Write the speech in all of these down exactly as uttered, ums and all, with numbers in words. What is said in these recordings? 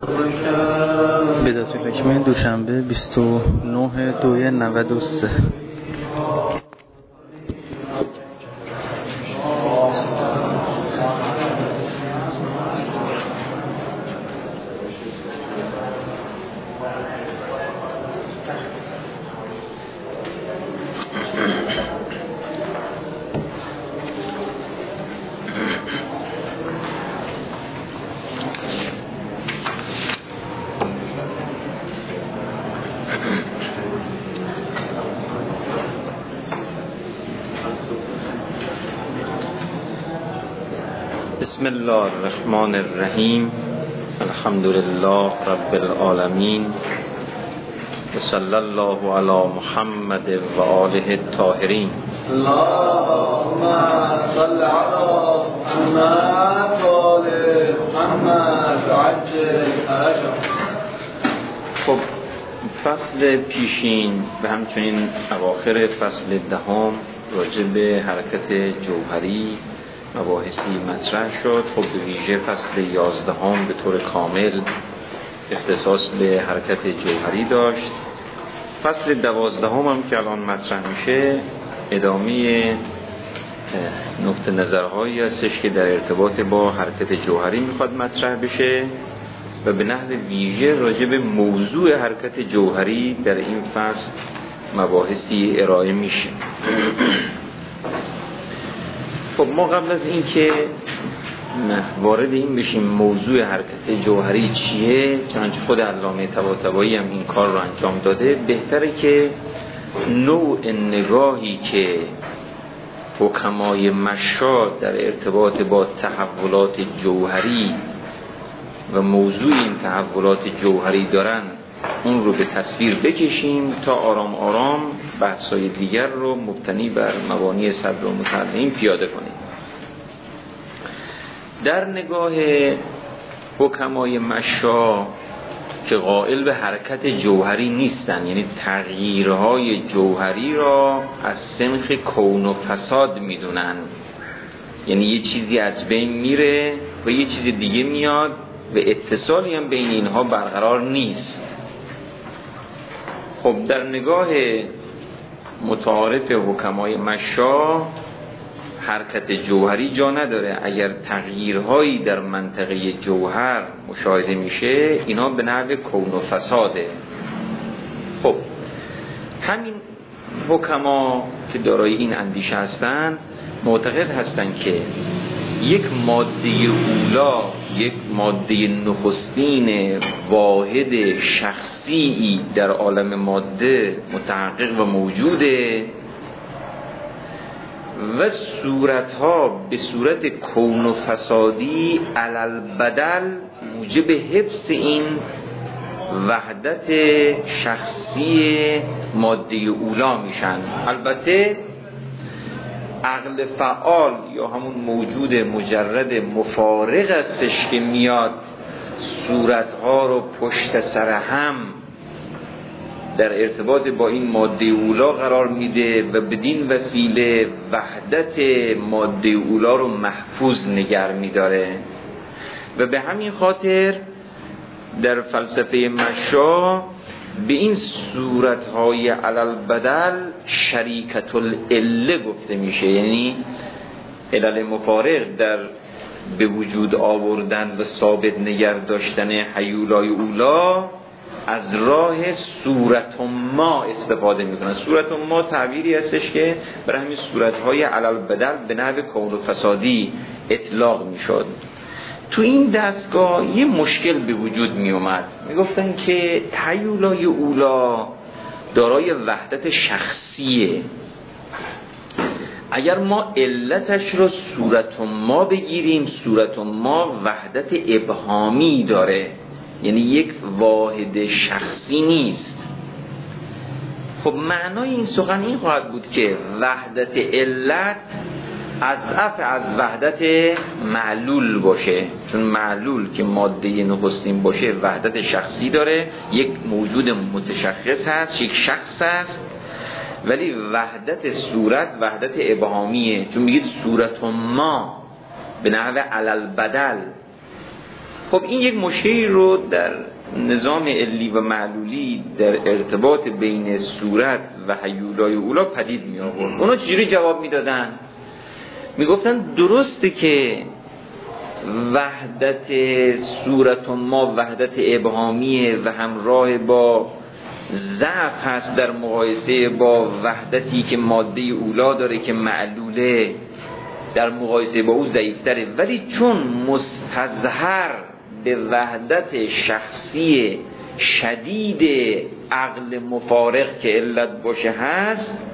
بدایت الحکمه دوشنبه بیست و نه دوی نود و سه. بسم الله الرحمن الرحیم. الحمد لله رب العالمین و صلی الله علی محمد و آله الطاهرین. اللهم صل علی محمد و آل محمد عجل اجر. خب فصل پیشین و همچنین اواخر فصل دهم راجع به حرکت جوهری مباحثی مطرح شد. خب به ویژه فصل یازدهم به طور کامل اختصاص به حرکت جوهری داشت. فصل دوازدهم هم که الان مطرح میشه ادامه نقطه نظرهایی هستش که در ارتباط با حرکت جوهری میخواد مطرح بشه و به نحو ویژه راجع به موضوع حرکت جوهری در این فصل مباحثی ارائه میشه. خب ما قبل از این که وارد این بشیم موضوع حرکت جوهری چیه، چنانچه خود علامه طباطبایی هم این کار رو انجام داده، بهتره که نوع نگاهی که حکمای مشاد در ارتباط با تحولات جوهری و موضوع این تحولات جوهری دارن اون رو به تصویر بکشیم تا آرام آرام بحث‌های دیگر رو مبتنی بر مبانی صدر و متعلقین پیاده کنیم. در نگاه حکمای مشا که قائل به حرکت جوهری نیستن، یعنی تغییرهای جوهری را از سنخ کون و فساد میدونن، یعنی یه چیزی از بین میره و یه چیز دیگه میاد و اتصالی هم بین اینها برقرار نیست. خب در نگاه متعارف حکمای مشا حرکت جوهری جا نداره. اگر تغییرهایی در منطقه جوهر مشاهده میشه اینا به نحو کون و فساده. خب همین حکما که دارای این اندیشه هستن معتقد هستن که یک ماده اولا، یک ماده نخستین واحد شخصی در عالم ماده متحقق و موجوده و صورتها به صورت کون و فسادی علل بدل موجب حفظ این وحدت شخصی ماده اولا میشن. البته عقل فعال یا همون موجود مجرد مفارق استش که میاد صورتها رو پشت سر هم در ارتباط با این ماده اولا قرار میده و بدین وسیله وحدت ماده اولا رو محفوظ نگر میداره و به همین خاطر در فلسفه مشا به این صورتهای علل بدل شریکت العله گفته میشه، یعنی علل مفارق در به وجود آوردن و ثابت نگر داشتن حیولای اولا از راه صورت ما استفاده میکنن. صورت ما تعبیری هستش که برای همین صورتهای علل بدل به نحو کون و فسادی اطلاق میشد. تو این دستگاه یه مشکل به وجود می اومد. می گفتن که حیولای اولا دارای وحدت شخصیه. اگر ما علتش رو صورت ما بگیریم، صورت ما وحدت ابهامی داره، یعنی یک واحد شخصی نیست. خب معنای این سخن این خواهد بود که وحدت علت اضعف از وحدت معلول باشه، چون معلول که ماده نخستین باشه وحدت شخصی داره، یک موجود متشخص هست، یک شخص هست، ولی وحدت صورت وحدت ابهامیه، چون میگید صورت ما به نحو علل بدل خب این یک مشکلی رو در نظام علی و معلولی در ارتباط بین صورت و هیولای اولا پدید می آورد. اونا چجوری جواب میدادن؟ میگفتن درسته که وحدت صورت ما وحدت ابهامیه و همراه با ضعف هست در مقایسه با وحدتی که ماده اولا داره که معلوله، در مقایسه با او ضعیف‌تره، ولی چون مستظهر به وحدت شخصی شدید عقل مفارق که علت باشه هست،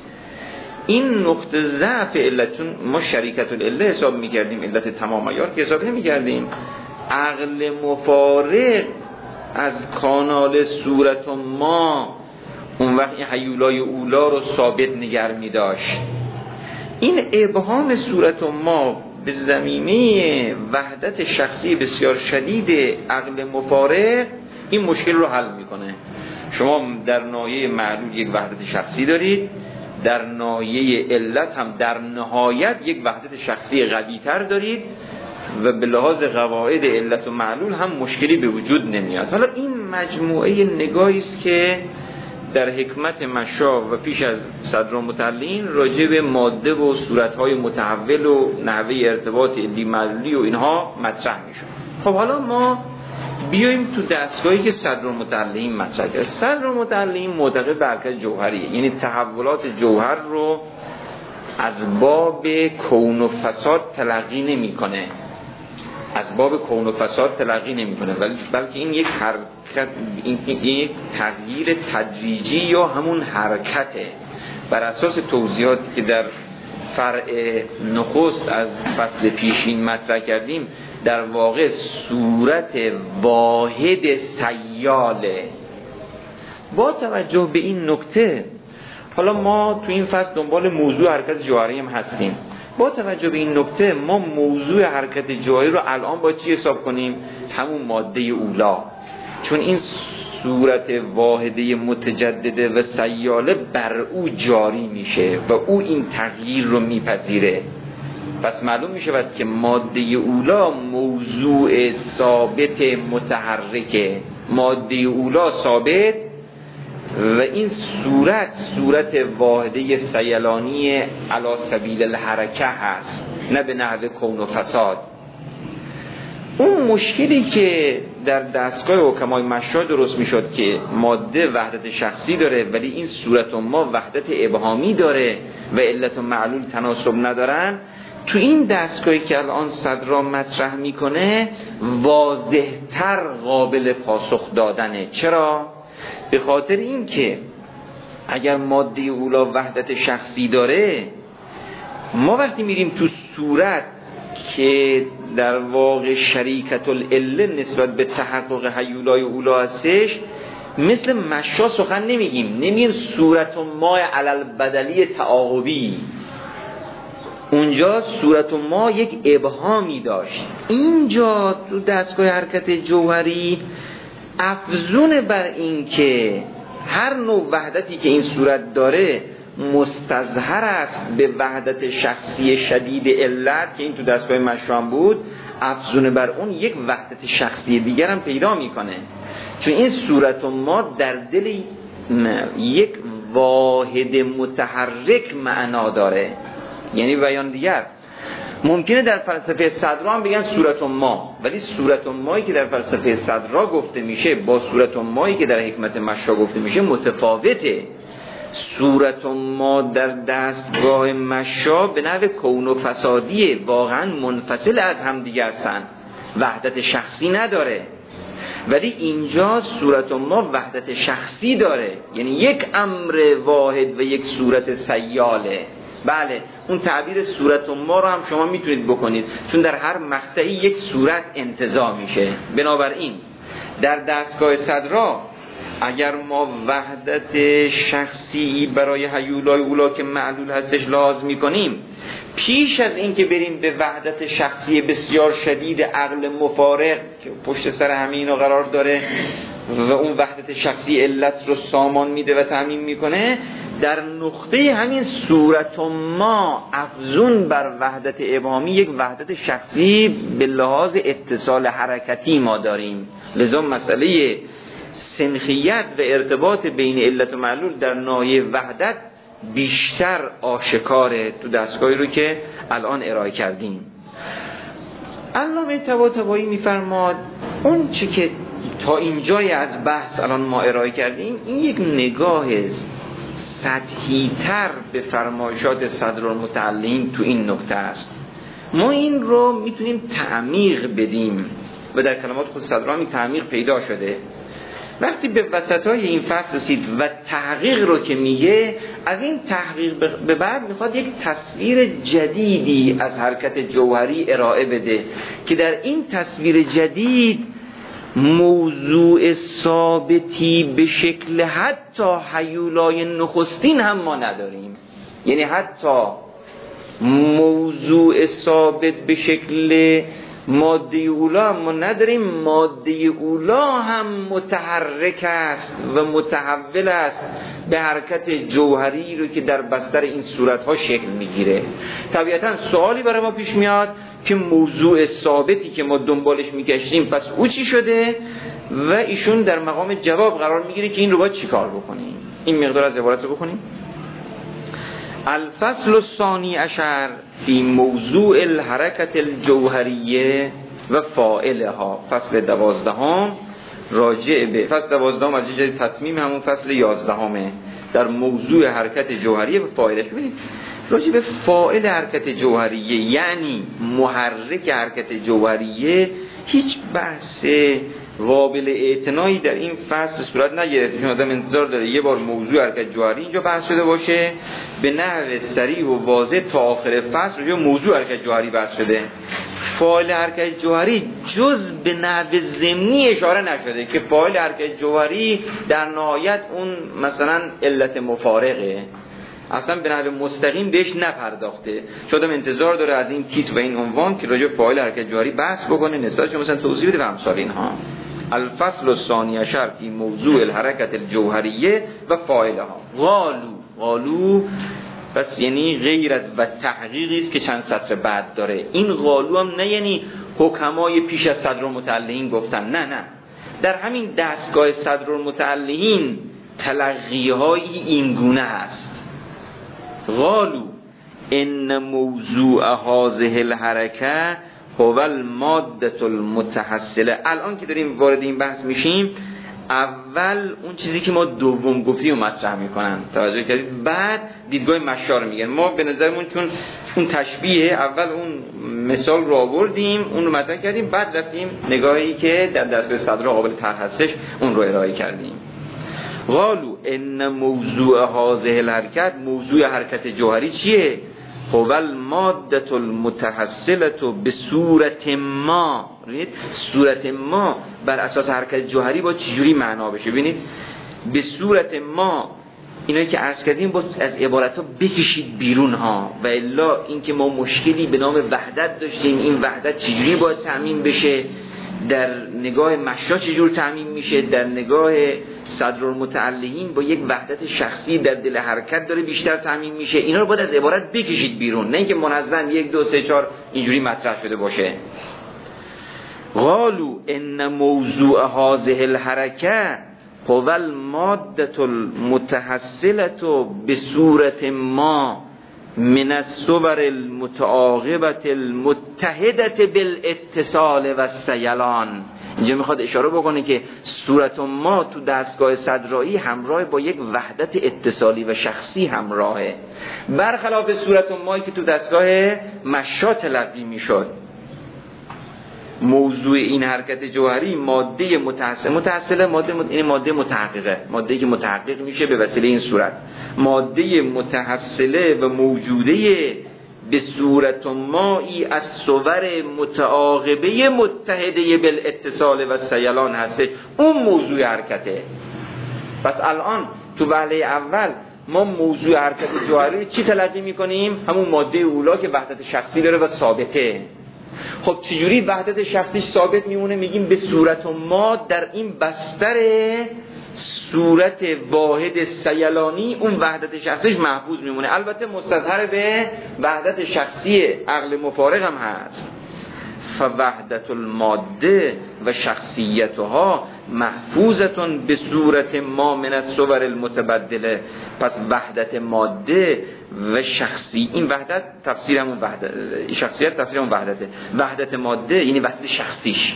این نقطه ضعف علت، چون ما شریکت العله حساب میکردیم، علت تمام عیار که حساب نمیکردیم، عقل مفارق از کانال صورت ما اون وقت این هیولای اولا رو ثابت نگر میداشت. این ابهام صورت ما به زمینه وحدت شخصی بسیار شدید عقل مفارق این مشکل رو حل میکنه. شما در ناحیه معلول یک وحدت شخصی دارید، در ناحیه علت هم در نهایت یک وحدت شخصی قوی تر دارید و به لحاظ قواعد علت و معلول هم مشکلی به وجود نمیاد. حالا این مجموعه نگاهی است که در حکمت مشا و پیش از صدرالمتعلین راجع به ماده و صورتهای متحول و نحوه ارتباط علی معلولی و اینها مطرح میشد. خب حالا ما بیایم تو دستگاهی که صدرالمتعلین مطرح کرد. صدرالمتعلین معتقد به حرکت جوهریه، یعنی تحولات جوهر رو از باب کون و فساد تلقی نمیکنه، از باب کون و فساد تلقی نمیکنه، بلکه این یک حرکت، این یک تغییر تدریجی یا همون حرکته. بر اساس توضیحاتی که در فرع نخست از فصل پیشین مطرح کردیم، در واقع صورت واحد سیاله. با توجه به این نکته، حالا ما تو این فصل دنبال موضوع حرکت جوهری هم هستیم. با توجه به این نکته ما موضوع حرکت جوهری رو الان با چی حساب کنیم؟ همون ماده اولا، چون این صورت واحده متجدده و سیاله بر او جاری میشه و او این تغییر رو میپذیره. پس معلوم میشه که ماده اولا موضوع ثابت متحرکه، ماده اولا ثابت و این صورت صورت واحده سیلانی علی سبیل الحرکه هست، نه به نحو کون و فساد. اون مشکلی که در دستگاه حکمای مشا درست میشد که ماده وحدت شخصی داره ولی این صورت ما وحدت ابهامی داره و علت و معلول تناسب ندارن، تو این دستگاهی که الان صدرا مطرح میکنه واضح‌تر قابل پاسخ دادنه. چرا؟ به خاطر این که اگر ماده اولا وحدت شخصی داره، ما وقتی میریم تو صورت که در واقع شریکت العله نسبت به تحقق هیولای اولا هستش، مثل مشا سخن نمیگیم، نمیگیم صورت ما علل بدلی تعاقبی. اونجا صورت ما یک ابهامی داشت. اینجا تو دستگاه حرکت جوهری افزون بر این که هر نوع وحدتی که این صورت داره مستظهر است به وحدت شخصی شدید علت که این تو دستگاه مشروع بود، افزون بر اون یک وحدت شخصی دیگر هم پیدا میکنه، چون این صورت ما در دل یک واحد متحرک معنا داره. یعنی بیان دیگر ممکنه در فلسفه صدرا هم بگن صورت ما، ولی صورت مایی که در فلسفه صدرا گفته میشه با صورت مایی که در حکمت مشا گفته میشه متفاوته. صورت ما در دستگاه مشا به نحو کون و فسادیه، واقعا منفصل از هم دیگه هستن، وحدت شخصی نداره. ولی اینجا صورت ما وحدت شخصی داره، یعنی یک امر واحد و یک صورت سیاله. بله، اون تعبیر صورت ما رو هم شما میتونید بکنید، چون در هر مقطعی یک صورت انتزاع میشه. بنابراین در دستگاه صدرا اگر ما وحدت شخصی برای هیولای اولا که معلول هستش لازم میکنیم، پیش از این که بریم به وحدت شخصی بسیار شدید عقل مفارق که پشت سر همه اینا قرار داره و اون وحدت شخصی علت رو سامان میده و تامین میکنه، در نقطه همین صورت ما افزون بر وحدت ابهامی یک وحدت شخصی به لحاظ اتصال حرکتی ما داریم. لذا مسئله سنخیت و ارتباط بین علت و معلول در ناحیه وحدت بیشتر آشکاره تو دستگاهی رو که الان ارائه کردیم. علامه طباطبایی میفرماد اون چی که تا اینجای از بحث الان ما ارائه کردیم این یک نگاه سطحی تر به فرمایشات صدرالمتعلین تو این نقطه است. ما این رو میتونیم تعمیق بدیم و در کلمات خود صدرالمی تعمیق پیدا شده. وقتی به وسطای این فصل رسید و تحقیق رو که میگه، از این تحقیق به بعد میخواد یک تصویر جدیدی از حرکت جوهری ارائه بده که در این تصویر جدید موضوع ثابتی به شکل حتی هیولای نخستین هم ما نداریم. یعنی حتی موضوع ثابت به شکل ماده اولا ما نداریم، ماده اولا هم متحرک است و متحول است به حرکت جوهری رو که در بستر این صورتها شکل میگیره. طبیعتا سوالی برای ما پیش میاد که موضوع ثابتی که ما دنبالش میگشتیم پس او چی شده؟ و ایشون در مقام جواب قرار میگیره که این رو باید چی کار بکنیم. این مقدار از عبارت رو بخونیم. الفصل الثانی عشر فی موضوع الحرکت الجوهریه و فاعلها. فصل دوازدهم راجع به فصل دوازدهم از جهت تتمیم همون فصل یازدهمه در موضوع حرکت جوهریه و فاعلش. ببینید راجع به فاعل حرکت جوهریه یعنی محرک حرکت جوهریه هیچ بحث قابل اعتنایی در این فصل صورت نگرفت. چون آدم انتظار داره یه بار موضوع حرکت جوهری اینجا بحث شده باشه به نحو صریح و واضح تا آخر فصل راجع به موضوع حرکت جوهری بحث شده. فاعل حرکت جوهری جز به نحو ضمنی اشاره نشده که فاعل حرکت جوهری در نهایت اون مثلا علت مفارقه، اصلا به نحو مستقیم بهش نپرداخته. شدم انتظار داره از این تیتر و این عنوان که راجع به فاعل حرکت جوهری بحث بکنه، نسبتش مثلا توضیح بده و امثال اینها. الفصل الثانی عشر فی موضوع الحرکت الجوهریه و فاعلها. قالو قالو پس یعنی غیر از و تحقیقی است که چند سطر بعد داره. این قالو هم نه یعنی حکمای پیش از صدرالمتعلین گفتن، نه نه، در همین دستگاه صدرالمتعلین تلقی‌هایی این گونه است. قالو ان موضوع هذه الحرکه هو الماده المتحصله. الان که داریم وارد این بحث میشیم، اول اون چیزی که ما دوم گفتی رو مطرح میکنن، توجه کردید؟ بعد دیدگاه مشار میگن. ما به نظرمون چون اون تشبیه، اول اون مثال رو آوردیم، اون رو مطرح کردیم، بعد رفتیم نگاهی که در دستگاه صدر قابل طرح هستش اون رو ارائه کردیم. قالو ان موضوع هذه الحرکت، موضوع حرکت جوهری چیه؟ هو الماده المتحصله به صورت ما. ببینید صورت ما بر اساس حرکت جوهری با چجوری معنا بشه. ببینید به صورت ما، اینایی که عرض کردیم با از عبارت ها بکشید بیرون ها، و الا اینکه ما مشکلی به نام وحدت داشتیم، این وحدت چجوری باید تأمین بشه، در نگاه مشا چجور تأمین میشه، در نگاه صدرالمتعلین با یک وحدت شخصی در دل حرکت داره بیشتر تأمین میشه. اینا رو باید از عبارت بکشید بیرون، نه اینکه منظم یک دو سه چهار اینجوری مطرح شده باشه. قالو ان موضوع هذه الحرکه هو الماده المتحصله به صورت ما من الصور المتعاقبه المتحده بالاتصال و السیلان. اینجا میخواد اشاره بکنه که صورت ما تو دستگاه صدرایی همراه با یک وحدت اتصالی و شخصی همراهه، برخلاف صورت مایی که تو دستگاه مشا تلقی میشد. موضوع این حرکت جوهری ماده متحصله، متحصله ماده مت... این ماده متحققه، ماده‌ای که متحقق میشه به وسیله این صورت، ماده متحصله و موجوده به صورت مایی از صور متعاقبه متحده بالاتصال و سیلان هسته، اون موضوع حرکته. پس الان تو وهله اول ما موضوع حرکت جوهری چی تلقی میکنیم؟ همون ماده اولا که وحدت شخصی داره و ثابته. خب چجوری وحدت شخصیش ثابت میمونه؟ میگیم به صورت ما در این بستر صورت واحد سیلانی اون وحدت شخصیش محفوظ میمونه. البته مستظهر به وحدت شخصی عقل مفارق هم هست. فوحدت الماده و شخصیتها محفوظتون به صورت ما من الصور المتبدله. پس وحدت ماده و شخصی، این وحدت تفسیرمون وحدت، شخصیت تفسیرمون وحدته. وحدت ماده یعنی وحدت شخصیش،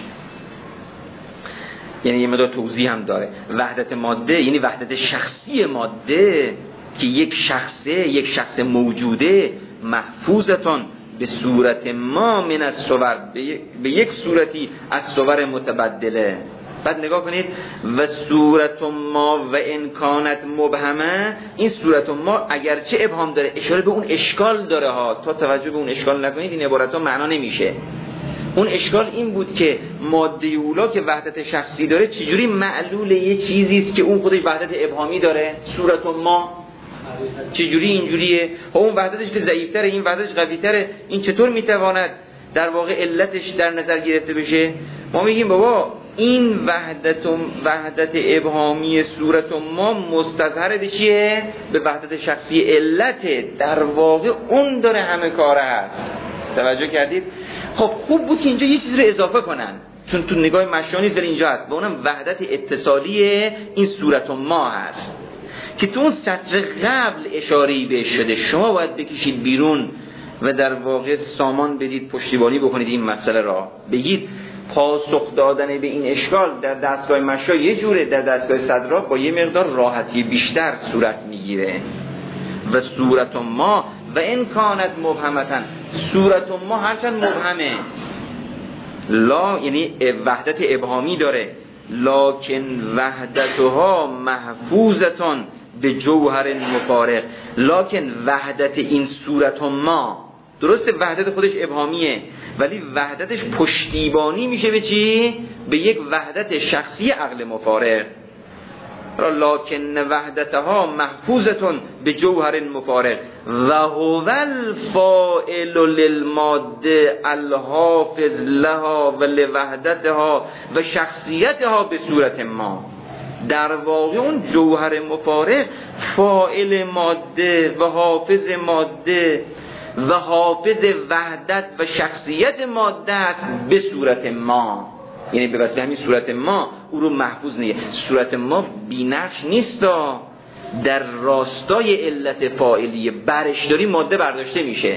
یعنی یه مقدار توضیح هم داره. وحدت ماده یعنی وحدت شخصی ماده که یک شخصه، یک شخص موجوده، محفوظتون به صورت ما من از صور، به یک صورتی از صور متبدله. بعد نگاه کنید و صورت ما و امکانت مبهمه، این صورت ما اگرچه ابهام داره اشاره به اون اشکال داره ها، تا توجه به اون اشکال نکنید این عبارت ها معنا نمیشه. اون اشکال این بود که ماده اولا که وحدت شخصی داره چجوری معلول یه چیزی است که اون خودش وحدت ابهامی داره؟ صورت ما چجوری اینجوریه؟ خب اون وحدتش که ضعیف‌تره، این وحدتش قوی‌تره، این چطور میتواند در واقع علتش در نظر گرفته بشه؟ ما میگیم بابا این وحدت وحدت ابهامی صورت ما مستظهر به چیه؟ به وحدت شخصی علته، در واقع اون داره همه کاره هست. توجه کردید؟ خب خوب بود که اینجا یه چیز رو اضافه کنن، چون تو نگاه مشانی در اینجا هست، به اونم وحدت اتصالی این صورت ما هست که تو اون سطر قبل اشاره‌ای بهش شده. شما باید بکشید بیرون و در واقع سامان بدید، پشتیبانی بکنید این مسئله را، بگید پاسخ دادن به این اشکال در دستگاه مشا یه جوره، در دستگاه صدرا با یه مقدار راحتی بیشتر صورت میگیره. و صورت ما و امکانت مبهمتن، صورت ما هرچند مبهمه، لا یعنی وحدت ابهامی داره، لکن وحدتها محفوظتان به جوهر مفارق. لکن وحدت این صورت ما، درسته وحدت خودش ابهامیه ولی وحدتش پشتیبانی میشه به چی؟ به یک وحدت شخصی عقل مفارق. لکن وحدتها محفوظتون به جوهر مفارق و هو الفاعل للماده الحافظ لها و لوحدتها و شخصیتها به صورت ما. در واقع اون جوهر مفارق فاعل ماده و حافظ ماده و حافظ وحدت و شخصیت ماده است به صورت ما، یعنی به واسطه همین صورت ما او رو محفوظ نگه. صورت ما بی‌نقش نیست، در راستای علت فاعلیه برش داری ماده برداشته میشه،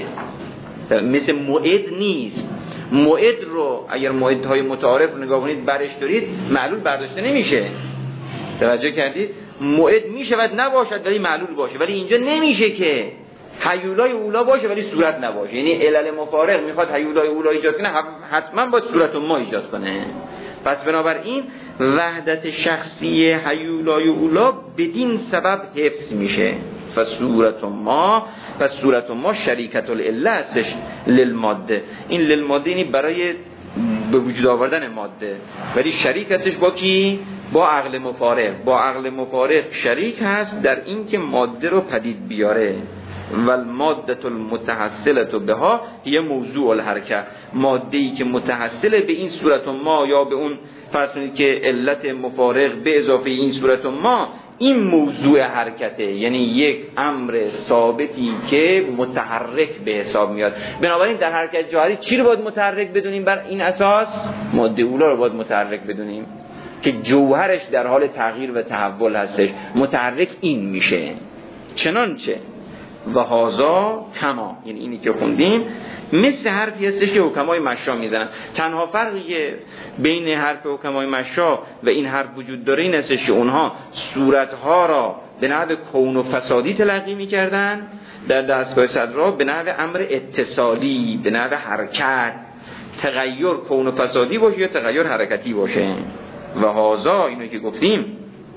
مثل موعد نیست. موعد رو اگر موعدهای متعارف رو نگاه کنید برش دارید معلول برداشته نمیشه. توجه کردید؟ موعد میشود نباشد ولی معلول باشه، ولی اینجا نمیشه که هیولای اولا باشه ولی صورت نباشه. یعنی علل مفارق میخواد هیولای اولا ایجاد کنه، حتما با صورت ما ایجاد کنه. پس بنابراین وحدت شخصی هیولای اولا بدین سبب حفظ میشه. پس صورت ما پس صورت ما شریکت العله هستش للماده. این للماده یعنی برای به وجود آوردن ماده، ولی شریک هستش با کی؟ با عقل مفارق. با عقل مفارق شریک هست در این که ماده رو پدید بیاره. و الماده المتحصله بها یه موضوع الحرکه، ماده‌ای که متحصله به این صورت ما یا به اون فرض کنید که علت مفارق به اضافه این صورت ما، این موضوع حرکته، یعنی یک امر ثابتی که متحرک به حساب میاد. بنابراین در حرکت جوهری چی رو باید متحرک بدونیم؟ بر این اساس ماده اولا رو باید متحرک بدونیم که جوهرش در حال تغییر و تحول هستش، متحرک این میشه. چنانچه و هازا کما، یعنی اینی که خوندیم مثل حرفی هستش که حکمای مشا میزنن. تنها فرقی بین حرف حکمای مشا و این حرف وجود داره این هستش که اونها صورتها را به نحو کون و فسادی تلقی میکردن، در دستگاه صدرا به نحو امر اتصالی، به نحو حرکت، تغییر کون و فسادی باشه یا تغییر حرکتی باشه. و هازا اینو که گفتیم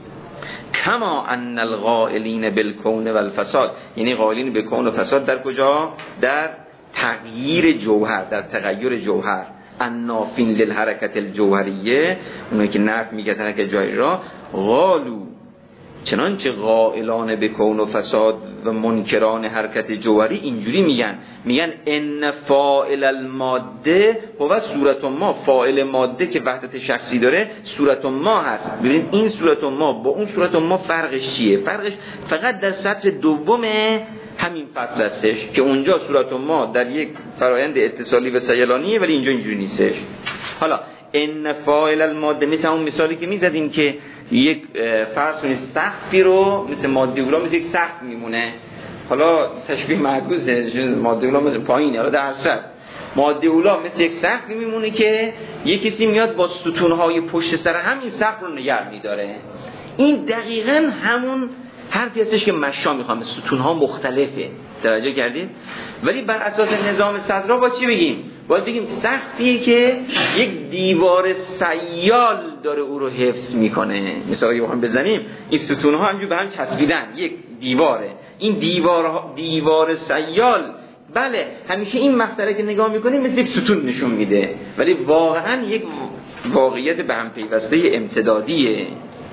کما ان القائلین بالکون والفساد، یعنی قائلین به کون و فساد در کجا؟ در تغییر جوهر، در تغییر جوهر. النافین للحرکت الجوهریه، اونایی که نفی میگن حرکت جوهری را، قالو چنانچه قائلان به کون و فساد و منکران حرکت جوهری اینجوری میگن، میگن ان فاعل الماده هو صورت ما، فاعل ماده که وحدت شخصی داره صورت ما هست. ببینید این صورت ما با اون صورت ما فرقش چیه؟ فرقش فقط در سطر دوم همین فصل هستش که اونجا صورت ما در یک فرایند اتصالی و سیلانیه، ولی اینجا اینجوری نیستش. حالا ان فاعل الماده مثل اون مثالی که میزدیم که یک فرض کنید سقفی رو مثل ماده اولا مثل یک سقف میمونه، حالا تشبیه معکوسه، ماده اولا مثل پایینه، حالا در اصل ماده اولا مثل یک سقف میمونه که یک کسی میاد با ستونهای پشت سر همین سقف رو نگه میداره. این دقیقاً همون حرفی هستش که مشا میخوام، ستونها مختلفه، توجه کردید؟ ولی بر اساس نظام صدرا با چی بگیم؟ باید بگیم سقفیه که یک دیوار سیال داره او رو حفظ میکنه. مثلا اگه بخوام بزنیم این ستونها همجور به هم چسبیدن، یک دیواره، این دیوار دیوار سیال، بله همیشه این مقطعه که نگاه میکنیم مثل یک ستون نشون میده، ولی واقعا یک واقعیت به هم پیوسته امتدادیه.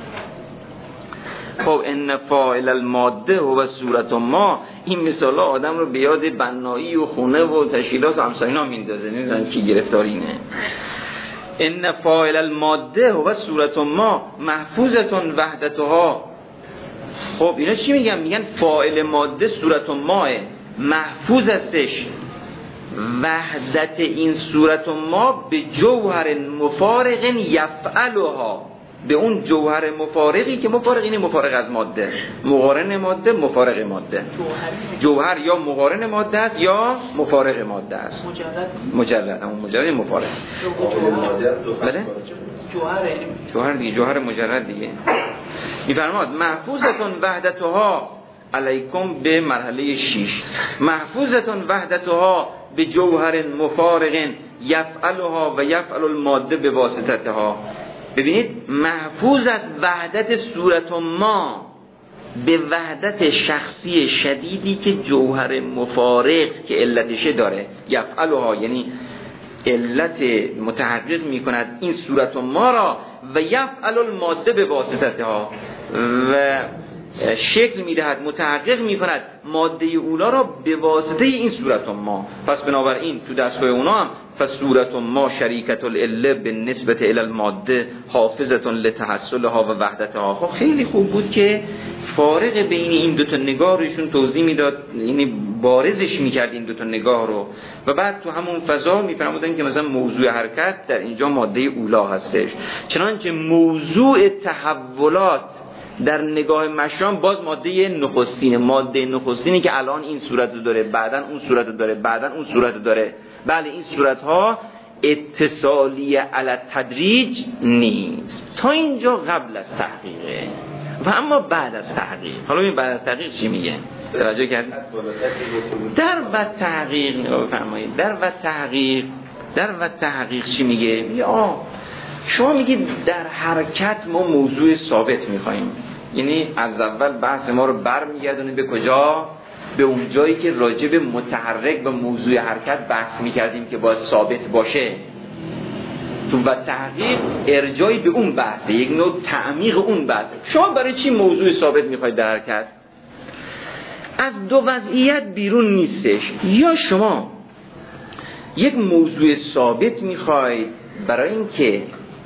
خب ان فاعل الماده و صورت ما، این مثالا آدم رو به یاد بنایی و خونه و تشکیلات و همسایه اینا میندازه، نمیدونم کی گرفتار اینه. ان فاعل الماده و صورت ما محفوظتون وحدتها. خب اینا چی میگن؟ میگن فاعل ماده صورت ماه محفوظ هستش، وحدت این صورت ما به جوهر مفارق یفعلها، به اون جوهر مفارقی که مفارق اینه، مفارق از ماده، مقارن ماده، مفارق ماده. جوهر یا مقارن ماده است یا مفارق ماده است. مجرد مجرد اون مجرد مفارق. بله جوهر جوهر دیگه، جوهر مجرد دیگه. میفرماد محفوظتون وحدتها علیکم به مرحله شش، محفوظتون وحدتها به جوهر مفارق یفعلها و یفعل الماده به واسطتها. ببینید محفوظ از وحدت صورت ما به وحدت شخصی شدیدی که جوهر مفارق که علتشه داره، یفعلها یعنی علت متحقق میکند این صورت ما را، و یفعل الماده به واسطتها و شکل میدهد، متحقق میکند ماده اولا را به واسطه این صورت ما. پس بنابراین تو دستگاه اونا هم فصورت ما شریکت العله به نسبت الی الماده حافظت لتحصلها و وحدتها. خب خیلی خوب بود که فارق بین این دوتا نگاه رو ایشون توضیح میداد، یعنی بارزش میکرد این دوتا نگاه رو، و بعد تو همون فضا میفرمودن که مثلا موضوع حرکت در اینجا ماده اولا هستش، چنانچه موضوع تحولات در نگاه مشام باز ماده نخستینه، ماده نخستینی که الان این صورت رو داره، بعدن اون صورت رو داره، بعدن اون صورت رو داره. بله این صورت ها اتصالی علی تدریج نیست، تا اینجا قبل از تحقیقه و اما بعد از تحقیق. حالا این بعد از تحقیق چی میگه؟ توجه کردید؟ در بعد تحقیق بفرمایید، در بعد تحقیق در بعد تحقیق چی میگه؟ یا شما میگید در حرکت ما موضوع ثابت میخواییم، یعنی از اول بحث ما رو برمیگردونیم به کجا؟ به اون جایی که راجع به متحرک و موضوع حرکت بحث میکردیم که باید ثابت باشه. تو و تحقیق ارجاعی به اون بحثه، یک نوع تعمیق اون بحثه. شما برای چی موضوع ثابت میخواید در حرکت؟ از دو وضعیت بیرون نیستش، یا شما یک موضوع ثابت میخواید برای اینکه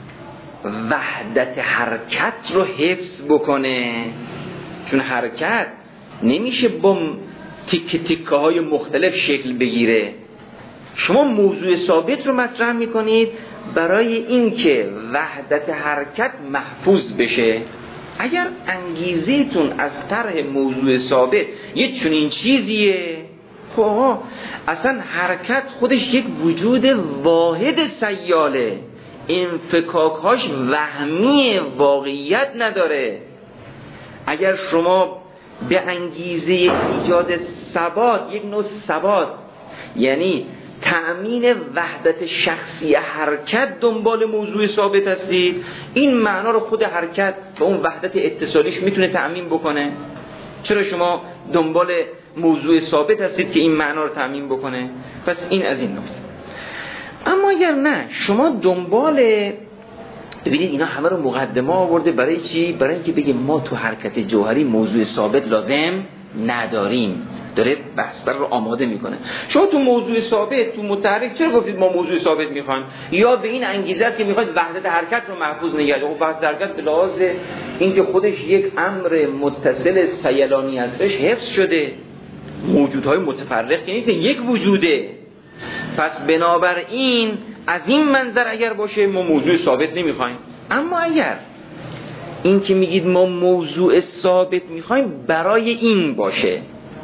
وحدت حرکت رو حفظ بکنه، چون حرکت نمیشه با تیک تیکه های مختلف شکل بگیره. شما موضوع ثابت رو مطرح میکنید برای اینکه وحدت حرکت محفوظ بشه. اگر انگیزه‌تون از طرح موضوع ثابت یه چنین چیزیه، خب اصلا حرکت خودش یک وجود واحد سیاله، انفکاک‌هاش وهمی، واقعیت نداره. اگر شما به انگیزه ایجاد ثبات، یک نوع ثبات یعنی تأمین وحدت شخصی حرکت دنبال موضوع ثابت هستید، این معنا رو خود حرکت و اون وحدت اتصالیش میتونه تأمین بکنه. چرا شما دنبال موضوع ثابت هستید که این معنا رو تأمین بکنه؟ پس این از این نکته. اما اگر نه، شما دنبال ببینید اینا همه رو مقدمه آورده برای چی؟ برای اینکه بگیم ما تو حرکت جوهری موضوع ثابت لازم نداریم. داره بحث رو آماده میکنه. شما تو موضوع ثابت، تو متحرک چرا گفتید ما موضوع ثابت میخوایم؟ یا به این انگیزه است که میخواید وحدت حرکت رو محفوظ نگه دارید. وحدت حرکت به لحاظ اینکه خودش یک امر متصل سیلانی هستش حفظ شده، موجودهای متفرق نیست، یک وجوده. پس بنابراین از این منظر اگر باشه ما موضوع ثابت نمیخوایم. اما اگر این که میگید ما موضوع ثابت میخوایم برای این باشه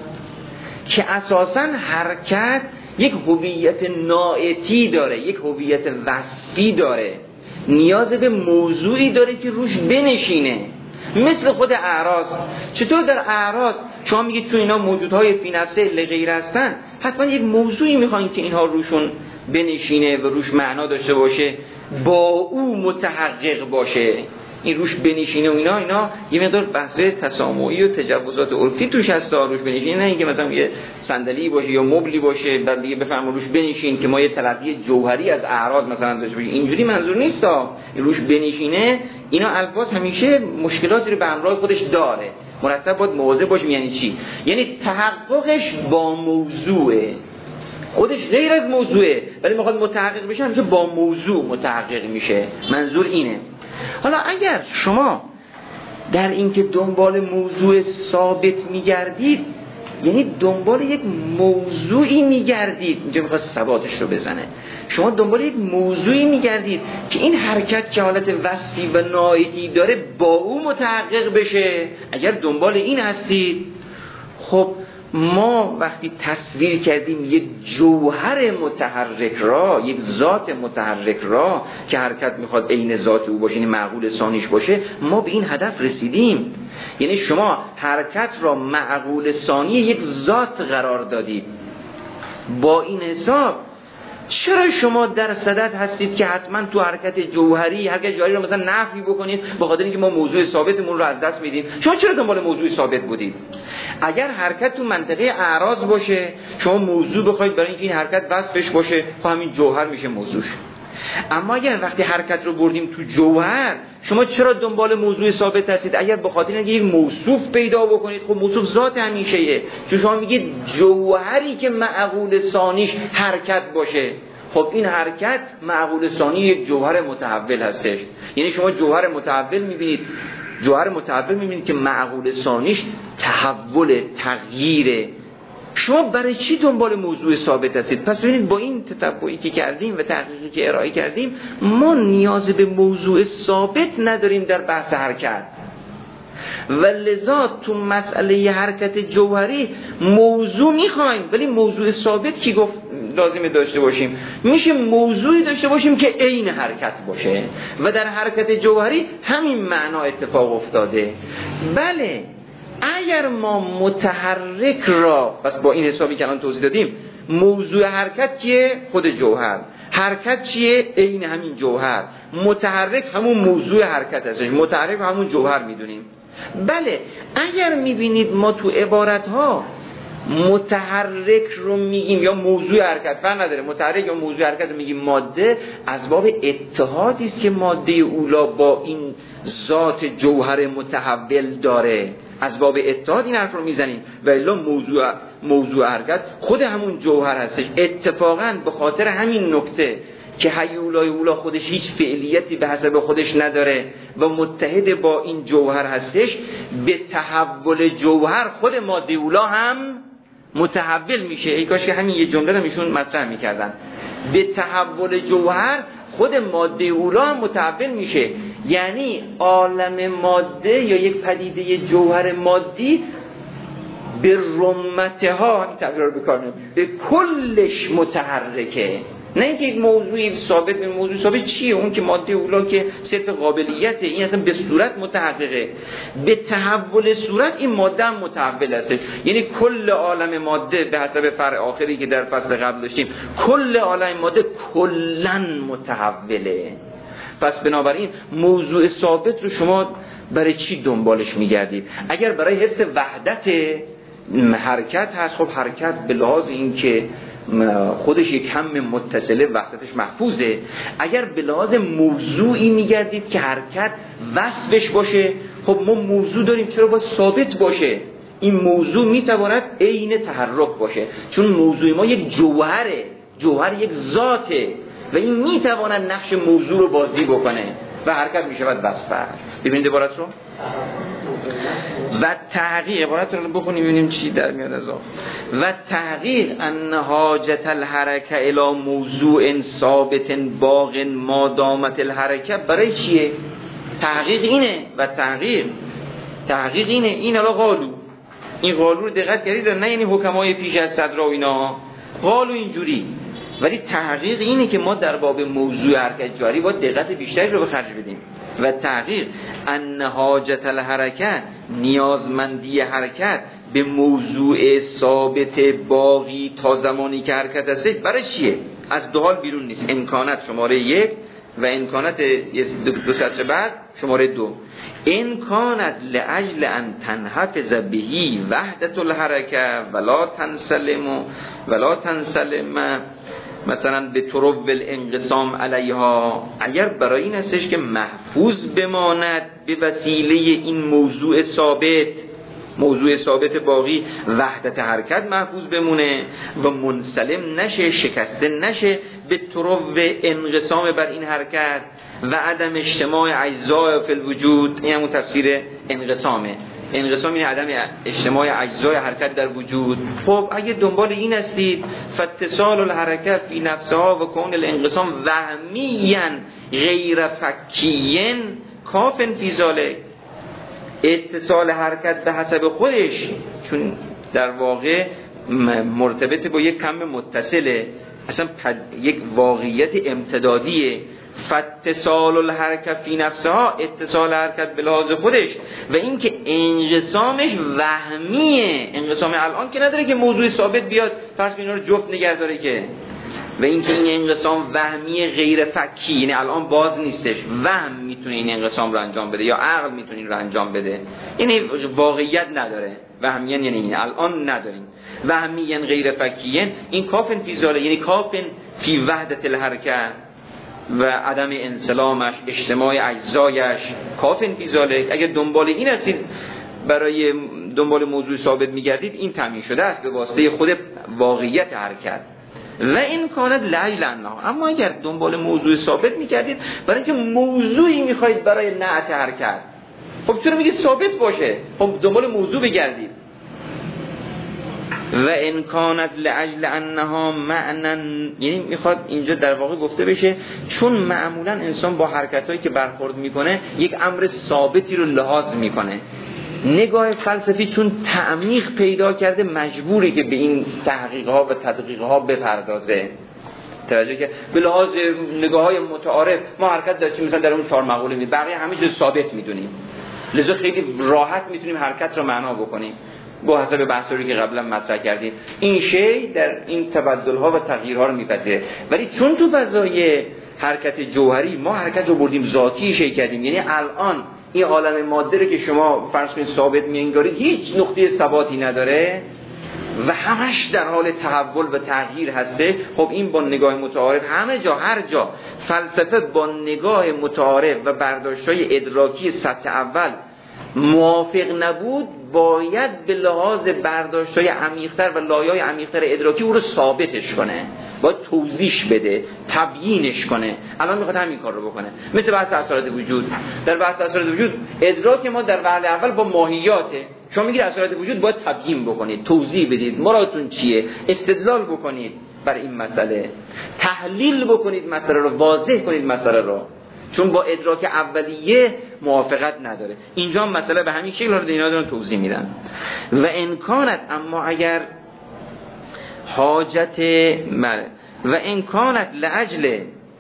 که اساساً حرکت یک هویت ناعتی داره، یک هویت وصفی داره، نیاز به موضوعی داره که روش بنشینه، مثل خود اعراض. چطور در اعراض شما میگید چون اینا موجودهای فی نفسه لغیر هستن، حتما یک موضوعی میخواین که اینها روشون بنشینه و روش معنا داشته باشه، با او متحقق باشه، این روش بنشینه و اینا اینا یه مقدار بحث تسامحی و تجاوزات عرفی توش هست. روش بنشینه نه اینکه مثلا یه صندلی باشه یا مبلی باشه بعد دیگه بفرمایید روش بنشین که ما یه تلقی جوهری از اعراض مثلا داشته باشیم، اینجوری منظور نیست. تا روش بنشینه اینا الفاظ همیشه مشکلاتی رو به همراه خودش داره، مرتب باید مواظب باشیم. یعنی چی؟ یعنی تحققش با موضوعه، خودش غیر از موضوعه ولی میخواد متحقق بشه، همیشه با موضوع متحقق میشه. منظور اینه. حالا اگر شما در اینکه دنبال موضوع ثابت میگردید، یعنی دنبال یک موضوعی میگردید، اینجا میخواد ثباتش رو بزنه، شما دنبال یک موضوعی میگردید که این حرکت که حالت وصفی و ناعتی داره با او متحقق بشه. اگر دنبال این هستید، خب ما وقتی تصویر کردیم یک جوهر متحرک را، یک ذات متحرک را که حرکت میخواد عین ذات او باشه، یعنی معقول ثانیش باشه، ما به این هدف رسیدیم. یعنی شما حرکت را معقول ثانی یک ذات قرار دادید. با این حساب چرا شما در صدد هستید که حتما تو حرکت جوهری حرکت جوهری رو مثلا نفی بکنید به خاطر اینکه ما موضوع ثابتمون رو از دست میدیم؟ شما چرا دنبال موضوع ثابت بودید؟ اگر حرکت تو منطقه اعراض باشه، شما موضوع بخواید برای اینکه این حرکت وصفش باشه، خب همین جوهر میشه موضوعش. اما اگر وقتی حرکت رو بردیم تو جوهر، شما چرا دنبال موضوع ثابت هستید؟ اگر به خاطر اینکه یک موصوف پیدا بکنید، خب موصوف ذات همیشه‌ایه. چون شما میگید جوهری که معقول ثانیش حرکت باشه، خب این حرکت معقول ثانی یک جوهر متحول هستش. یعنی شما جوهر متحول میبینید، جوهر متحول میبینید که معقول ثانیش تحول، تغییره. شما برای چی دنبال موضوع ثابت هستید؟ پس ببینید با این تتبعی که کردیم و تحقیقی که ارائه کردیم، ما نیاز به موضوع ثابت نداریم در بحث حرکت، و لذا تو مسئله حرکت جوهری موضوع میخوایم، ولی موضوع ثابت کی گفت لازمه داشته باشیم؟ میشه موضوعی داشته باشیم که عین حرکت باشه، و در حرکت جوهری همین معنا اتفاق افتاده. بله اگر ما متحرک را، پس با این حسابی که الان توضیح دادیم، موضوع حرکت چیه؟ خود جوهر. حرکت چیه؟ عین همین جوهر. متحرک همون موضوع حرکت هستش، متحرک همون جوهر میدونیم. بله اگر میبینید ما تو عبارتها متحرک رو میگیم یا موضوع حرکت، فرق نداره متحرک یا موضوع حرکت رو میگیم ماده، از باب اتحادی است که ماده اولا با این ذات جوهر متحول داره، از باب اتحاد این حرف رو میزنیم. و الا موضوع موضوع حرکت خود همون جوهر هستش. اتفاقا به خاطر همین نکته که هیولای اولا خودش هیچ فعلیتی به حسب خودش نداره و متحد با این جوهر هستش، به تحول جوهر خود ماده اولا هم متحول میشه. ای کاش که همین یه جمله رو ایشون مطرح میکردن. به تحول جوهر خود ماده اولا هم متحول میشه. یعنی عالم ماده یا یک پدیده جوهر مادی به رمتها، همین تعبیر رو بکنم، به کلش متحرکه. نه اینکه یک موضوعی ثابت به موضوع ثابت چیه؟ اون که ماده اولا که صرف قابلیته، این اصلا به صورت متحققه. به تحول صورت این ماده هم متحول است. یعنی کل عالم ماده به حسب فرع آخری که در فصل قبل داشتیم، کل عالم ماده کلن متحوله. پس بنابراین موضوع ثابت رو شما برای چی دنبالش میگردید؟ اگر برای حفظ وحدت حرکت هست، خب حرکت به لحاظ این که خودش یک کم متصله وحدتش محفوظه. اگر به لحاظ موضوعی میگردید که حرکت وصفش باشه، خب ما موضوع داریم، چرا باید ثابت باشه؟ این موضوع میتواند عین تحرک باشه، چون موضوع ما یک جوهره، جوهر یک ذاته و این میتواند نقش موضوع رو بازی بکنه و حرکت میشود وصفه. ببینید عبارت رو و تحقیق، عبارت رو بخونیم ببینیم چی در میاد از آن. و تحقیق ان حاجت الحرکه الی موضوع ثابت باق ما دامت الحرکه، برای چیه؟ تحقیق اینه و تحقیق تحقیق اینه. این حالا قالو، این قالو رو دقت کردید نه یعنی حکمای پیش از صدر و اینا، قالو اینجوری، ولی تحقیق اینه که ما در باب موضوع حرکت جاری باید دقت بیشتری رو به خرج بدیم. و تحقیق ان حاجت الحرکت، نیازمندی حرکت به موضوع ثابت باقی تا زمانی که حرکت هسته، برای چیه؟ از دو حال بیرون نیست، امکانات شماره یک و امکانات دو سطر بعد شماره دو. امکانات لأجل ان تنحفظ بهی وحدت الحرکه ولا تنسلم ولا تنسلم مثلا به طرق الانقسام علیها، اگر برای این هستش که محفوظ بماند به وسیله این موضوع ثابت، موضوع ثابت باقی وحدت حرکت محفوظ بمونه و منسلم نشه، شکسته نشه به طرق انقسام بر این حرکت و عدم اجتماع اجزاء فی الوجود. این همون تفسیر انقسامه. انقسام این عدم اجتماع اجزای حرکت در وجود. خب اگه دنبال این هستید، فاتصال الحرکت فی نفسها و کون الانقسام وهمیاً غیر فکیاً کافن فی ذلک، اتصال حرکت به حسب خودش چون در واقع مرتبط با یک کم متصله، اصلا یک واقعیت امتدادیه. فاتصال الحرکت فی نفسها، اتصال حرکت به لحاظ خودش و اینکه انقسامش وهمیه، انقسام الان که نداره که موضوع ثابت بیاد فرض کنید اینا رو جفت نگه داره که، و اینکه این انقسام وهمی غیر فکی، یعنی الان باز نیستش، وهم میتونه این انقسام رو انجام بده یا عقل میتونه این رو انجام بده، یعنی واقعیت نداره. وهمیان یعنی این الان نداریم، وهمیان غیر فکیین، این کافن فی ذاله، یعنی کافن فی وحدت الحرکت و عدم انسلامش، اجتماع اجزایش، کافن فی ذاله. اگر دنبال این هستید، برای دنبال موضوع ثابت میگردید، این تامین شده است به واسطه خود واقعیت حرکت. و این کانت لعجل انها، اما اگر دنبال موضوع ثابت میکردید برای اینکه موضوعی میخواید برای نعت حرکت، خب چرا میگید ثابت باشه؟ خب دنبال موضوع بگردید. و این کانت لعجل انها معنن، یعنی میخواد اینجا در واقع گفته بشه چون معمولا انسان با حرکتایی که برخورد میکنه یک امر ثابتی رو لحاظ میکنه. نگاه فلسفی چون تعمیق پیدا کرده مجبوره که به این تحقیقها و تدقیقها بپردازه. توجه که به لحاظ نگاه های متعارف ما حرکت داشتیم، مثلا در اون چهار مقوله می بقیه همه چیز ثابت میدونیم، لذا خیلی راحت میتونیم حرکت رو معنا بکنیم با حسب بحثی که قبلا مطرح کردیم. این شی در این تبدل‌ها و تغییرها رو میپذیره، ولی چون تو فضای حرکت جوهری ما حرکت رو بردیم ذاتی شی کردیم، یعنی الان این عالم ماده رو که شما فرض کنید ثابت می‌انگارید هیچ نقطه ثباتی نداره و همش در حال تحول و تغییر هسته. خب این با نگاه متعارف همه جا هر جا فلسفه با نگاه متعارف و برداشت‌های ادراکی سطح اول موافق نبود، باید به لحاظ برداشت‌های عمیق‌تر و لایه‌های عمیق‌تر ادراکی او رو ثابتش کنه، باید توضیحش بده، تبیینش کنه. الان میخواد همین کار رو بکنه. مثل بحث اثرات وجود. در بحث اثرات وجود ادراک ما در وهله اول با ماهیاته. شما میگید اثرات وجود باید تبیین بکنید، توضیح بدید، مرادتون چیه، استدلال بکنید بر این مسئله، تحلیل بکنید مسئله رو، واضح کنید مسئله رو، چون با ادراک اولیه موافقت نداره. اینجا هم مسئله به همین شکل رو اینا دارن توضیح میدن. و امکانت، اما اگر حاجت بله و امکانت لعجل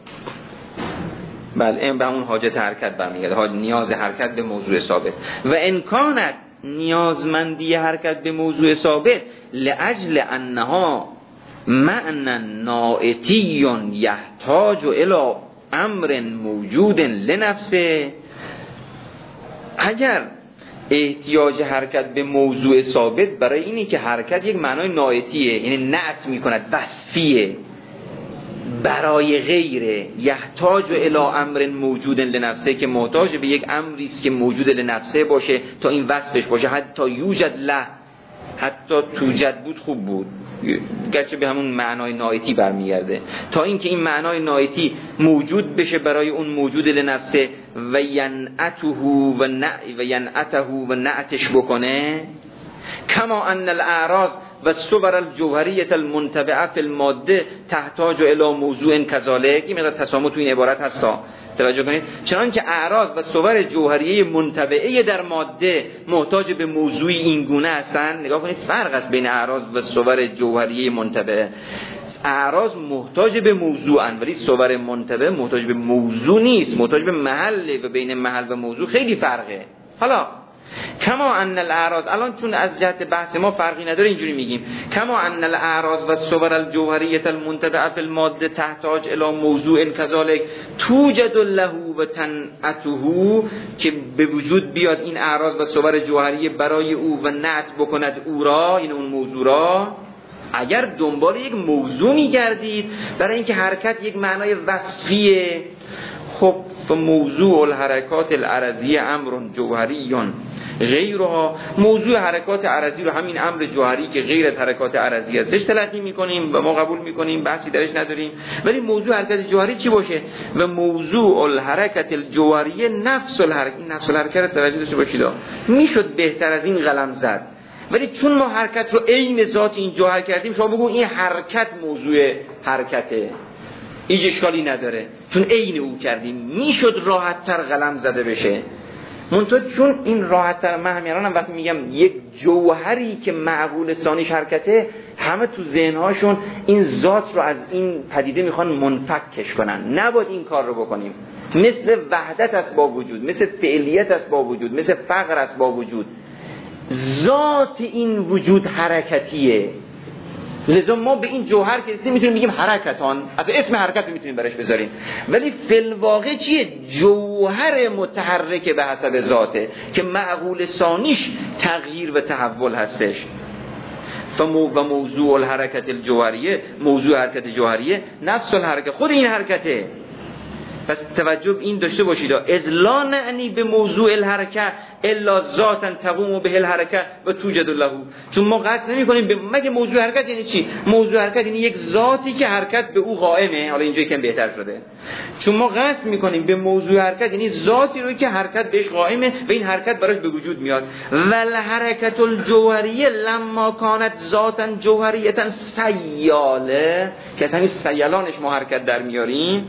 بله این به اون حاجت حرکت برمیگرده، نیاز حرکت به موضوع ثابت. و امکانت نیازمندی حرکت به موضوع ثابت لعجل انها معنی نائتی یحتاج الی امر موجود لنفسه، اگر احتیاج حرکت به موضوع ثابت برای اینه که حرکت یک معنای نایتیه، یعنی نعت میکند، وصفیه برای غیره. یحتاج الی امر موجود لنفسه، که محتاج به یک امری است که موجود لنفسه باشه تا این وصفش باشه. حتی یوجد له، حتی توجد بود خوب بود، گرچه به همون معنای نایتی برمیگرده، تا اینکه این معنای نایتی موجود بشه برای اون موجود لنفسه و ینعته و نع و ینعته و نعتش بکنه. کما ان الاعراض و صور الجوهریه المنتبعه فی الماده تحتاج الی موضوع کذالک. این مقدار تسامح تو این عبارت هستا، توجه کنید. چنان که اعراض و صور جوهریه منتبعه در ماده محتاج به موضوعی این گونه هستند. نگاه کنید فرق است بین اعراض و صور جوهریه منتبعه. اعراض محتاج به موضوعن، ولی صور منتبعه محتاج به موضوع نیست، محتاج به محله، و بین محل و موضوع خیلی فرقه. حالا کما ان الاعراض، الان چون از جهت بحث ما فرقی نداره اینجوری میگیم، کما ان الاعراض و صور الجوهریه المنتبعه فی الماده تحتاج الی موضوع کذالک توجد له و تنعته، که به وجود بیاد این اعراض و صور جوهریه برای او و نعت بکند او را، یعنی اون موضوع را. اگر دنبال یک موضوع میگردید برای اینکه حرکت یک معنای وصفیه، خب موضوع الحرکات العرضیه امر جوهریون غیرها، موضوع حرکات عرضی رو همین امر جوهری که غیر از حرکات عرضی هستش تلقی میکنیم و ما قبول میکنیم، بحثی درش نداریم. ولی موضوع حرکت جوهری چی باشه؟ و موضوع الحرکت الجوهریه نفس الحرکت. این نفس الحرکت رو توجه داشته باشید، میشد بهتر از این قلم زد، ولی چون ما حرکت رو عین ذات این جوهر کردیم، شما بگو این حرکت موضوع حرکته، هیچ اشکالی نداره، چون عین او کردیم. میشد راحت تر قلم زده بشه، منتها چون این راحت تر، من همین الانم وقتی میگم یک جوهری که معقول ثانیش حرکته، همه تو ذهنهاشون این ذات رو از این پدیده میخوان منفکش کنن. نباید این کار رو بکنیم. مثل وحدت است با وجود، مثل فعلیت است با وجود، مثل فقر است با وجود. ذات این وجود حرکتیه، لذا ما به این جوهر که اسم میتونیم بگیم حرکتان، از اسم حرکت میتونیم برش بذاریم، ولی فی الواقع چیه؟ جوهر متحرک به حسب ذاته که معقول ثانیش تغییر و تحول هستش. فمو و موضوع الحرکت الجوهریه، موضوع حرکت جوهریه نفس الحرکت، خود این حرکته. پس توجه این داشته باشید، از لا نعنی به موضوع الحرکت الا ذاتا تقوم به الحرکت و توجد له. چون ما قصد نمی کنیم به مگه موضوع حرکت یعنی چی؟ موضوع حرکت یعنی یک ذاتی که حرکت به او قائمه. حالا اینجا یکم بهتر شده، چون ما قصد می کنیم به موضوع حرکت یعنی ذاتی رو که حرکت بهش قائمه و این حرکت براش به وجود میاد. ول حرکت الجوهریه لما کانت ذاتا جوهریه سیاله، که همین سیلانش ما حرکت در میاریم.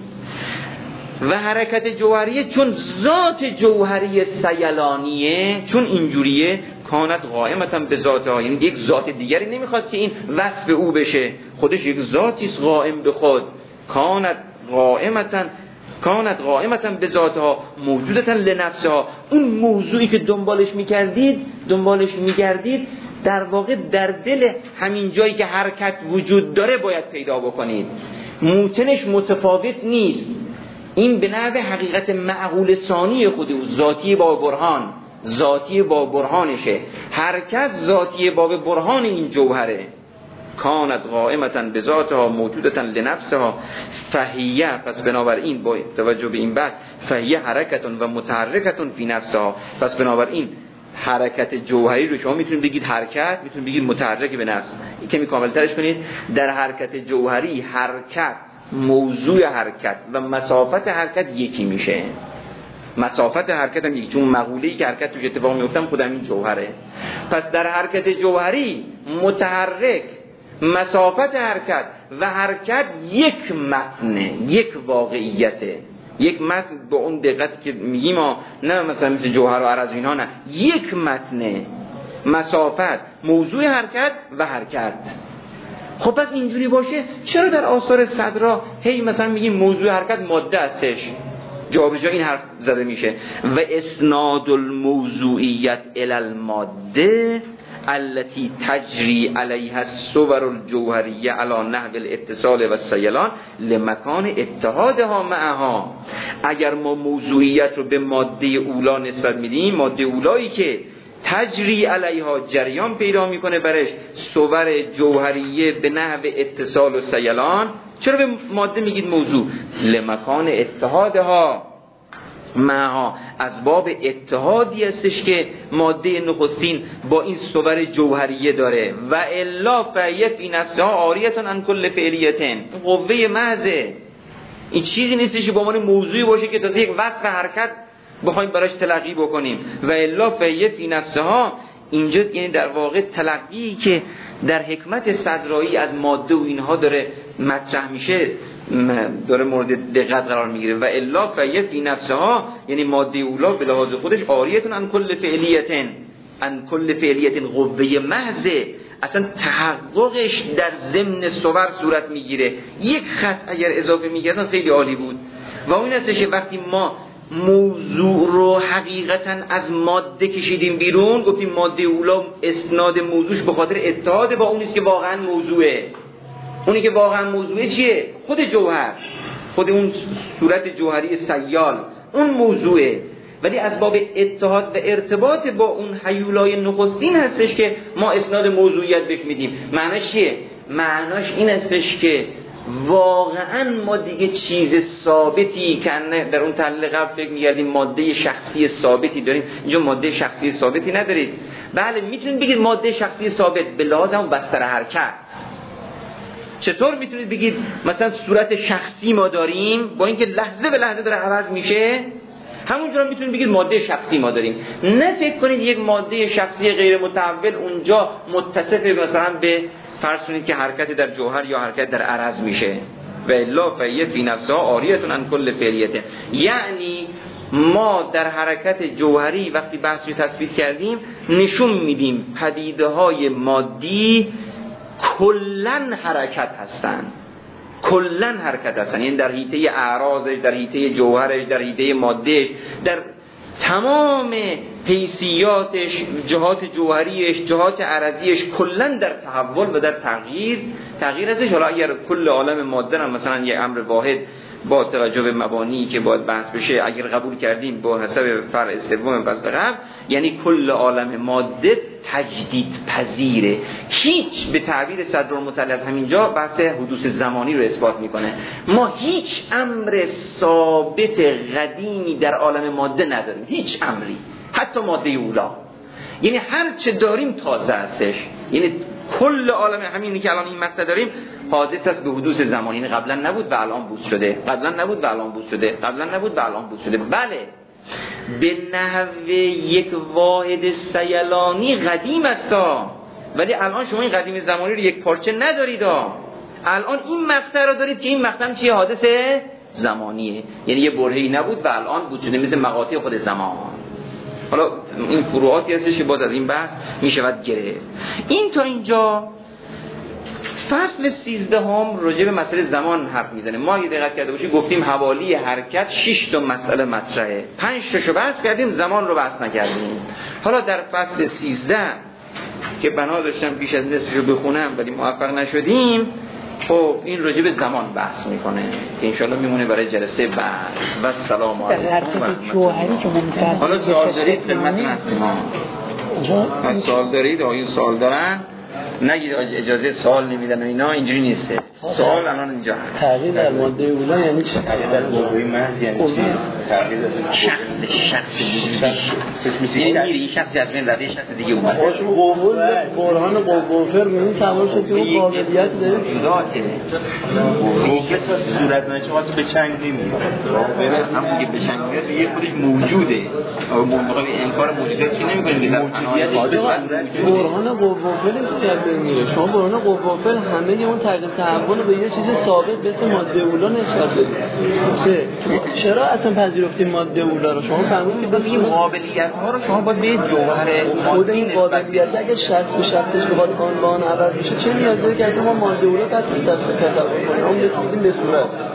و حرکت جوهریه چون ذات جوهری سیلانیه، چون اینجوریه، کانت قائمتا به ذاتها، یعنی یک ذات دیگری نمیخواد که این وصف او بشه، خودش یک ذاتی است قائم به خود. کانت قائمتا کانت قائمتا به ذاتها موجودتا لنفسها. اون موضوعی که دنبالش میکردید دنبالش میگردید در واقع در دل همین جایی که حرکت وجود داره باید پیدا بکنید. موتنش متفاوت نیست، این به نحو حقیقت معقول ثانی خود او، ذاتی با برهان، ذاتی با برهانشه. حرکت ذاتی با برهان این جوهره. کانت قائمتا به ذاتها موجودتا لنفسها فهیه، پس بنابراین با توجه به این بحث فهیه حرکتون و متحرکتون فی نفسها، پس بنابراین حرکت جوهری رو شما میتونید بگید حرکت، میتونید بگید متحرک به نفس. این کمی کاملترش کنید، در حرکت جوهری حرکت، موضوع حرکت و مسافت حرکت یکی میشه. مسافت حرکت هم یکی، چون مقوله‌ای که حرکت توش اتفاق میفته خودم این جوهره. پس در حرکت جوهری متحرک، مسافت حرکت و حرکت یک متنه، یک واقعیته، یک متن به اون دقت که میگیم، نه مثلا مثل جوهر و عرض اینا، نه، یک متنه، مسافت، موضوع حرکت و حرکت. خب پس اینجوری باشه چرا در آثار صدرا هی مثلا میگیم موضوع حرکت ماده هستش، جا به جا این حرف زده میشه. و اسناد الموضوعیت الی الماده التي تجری علیها الصور الجوهریه علی نحو الاتصال و السیلان لمکان اتحادها معها. اگر ما موضوعیت رو به ماده اولا نسبت میدیم، ماده اولایی که تجری علیها جریان پیدا میکنه برش صور جوهریه به نحو اتصال و سیلان. چرا به ماده میگید موضوع؟ لمکان اتحادها معها، از باب اتحادی هستش که ماده نخستین با این صور جوهریه داره. و الا فهی فی نفسها عاریة عن کل فعلیة، قوه محضه، این چیزی نیستش که با عنوان موضوعی باشه که تازه یک وصف حرکت بخوایم براش تلقی بکنیم. و الا فهی فی نفسها، اینجا یعنی در واقع تلقی که در حکمت صدرایی از ماده و اینها داره مطرح میشه داره مورد دقت قرار میگیره. و الا فهی فی نفسها یعنی ماده اولا به لحاظ خودش عاریة عن کل فعلیة، عن کل فعلیة قوه محضه، اصلا تحققش در ضمن صور صورت میگیره. یک خط اگر اضافه میکردن خیلی عالی بود. و اون هستش که وقتی ما موضوع رو حقیقتا از ماده کشیدیم بیرون، گفتیم ماده اولا اسناد موضوعش به خاطر اتحاد با اونیست که واقعا موضوعه. اونی که واقعا موضوعه چیه؟ خود جوهر، خود اون صورت جوهری سیال، اون موضوعه. ولی از باب اتحاد و ارتباط با اون هیولای نخستین هستش که ما اسناد موضوعیت بهش میدیم. معناش چیه؟ معناش این هستش که واقعا ما دیگه چیز ثابتی که در اون تحلیل قبل فکر می‌کردیم ماده شخصی ثابتی داریم، اینجا ماده شخصی ثابتی ندارید. بله میتونید بگید ماده شخصی ثابت به لحاظ اون بستر حرکت. چطور میتونید بگید مثلا صورت شخصی ما داریم با اینکه لحظه به لحظه داره عوض میشه؟ همونجوری میتونید بگید ماده شخصی ما داریم. نه فکر کنید یک ماده شخصی غیر متحول اونجا متصف مثلا به فرض که حرکت در جوهر یا حرکت در عرض میشه. و الا فهی فی نفسها عاریة عن کل فعلیة، یعنی ما در حرکت جوهری وقتی بحث رو تثبیت کردیم نشون میدیم پدیده های مادی کلن حرکت هستن، کلن حرکت هستن، یعنی در حیطه اعراضش، در حیطه جوهرش، در حیطه مادهش، در تمام حیثیاتش، جهات جوهریش، جهات عرضیش، کلن در تحول و در تغییر تغییر هستش. حالا اگر کل عالم ماده هم مثلا یک امر واحد با توجه به مبانی که باید بحث بشه اگر قبول کردیم با حسب فرع سوم بس قبل، یعنی کل عالم ماده تجدید پذیره. هیچ به تعبیر صدرالمطلع از همینجا بحث حدوث زمانی رو اثبات میکنه. ما هیچ امر ثابت قدیمی در عالم ماده نداریم، هیچ امری، حتی ماده اولا. یعنی هر چه داریم تازه هستش، یعنی کل عالم همینی که الان این مقطع داریم حادث است به حدوث زمانی، یعنی قبلا نبود و الان بود شده، قبلا نبود و الان بود شده، قبلا نبود و الان بود شده. بله به نحو یک واحد سیلانی قدیم است، ولی الان شما این قدیم زمانی رو یک پارچه ندارید. الان این مقطع رو دارید که این مقطع چیه؟ حادث زمانیه، یعنی یه برهه‌ای نبود و الان بود شده، مثل مقاطع خود زمان. حالا این فروعاتی هستش که باز از این بحث میشود گرفت. این تا اینجا فصل سیزده هم راجع به مسئله زمان حرف میزنه. ما اگه دقت کرده باشید گفتیم حوالی حرکت شش تا مسئله مطرحه، پنج تاشو بحث کردیم، زمان رو بحث نکردیم. حالا در فصل سیزده که بنا داشتم پیش از نصفشو بخونم ولی موفق نشدیم، خب این راجع به زمان بحث میکنه که انشالله میمونه برای جلسه بعد. و السلام علیکم. حالا سوال دارید خدمتتون هستیم. ما سوال دارید؟ آقایون سوال دارن؟ نگید اجازه سوال نمیدن و اینا، اینجوری نیسته. سوال الان اینجا هست. تغییر در ماده اولا یعنی چی؟ تغییر در ماده محض یعنی چی؟ تغییر در شخص شخص یعنی این شخصی از بین رده شخص دیگه اومد. قول برهان قوفر میگن سوار شد که اون قابلیت داره جداته. قوفر صورت نشه واسه به چنگ نمیاد. همون که به چنگ میاد یه خودش موجوده. اما موقع انکار موجودیت چی نمی‌کنیم؟ برهان قوفر که میره. شما برهان قوفر همه اون تغییر تحول به یه چیز ثابت به اسم ماده اولا نسبت بدید. چرا اصلا پذیرفتین ماده اولا رو؟ شما فهمیدید که این قابلیت ها رو شما باید به جوهر خود این قابلیت اگه شخص به شخصش بخواد عنوان عوض بشه چه نیازی که ما ماده اولا تطبیق دست تصور کنیم؟ اون میتونیم به صورت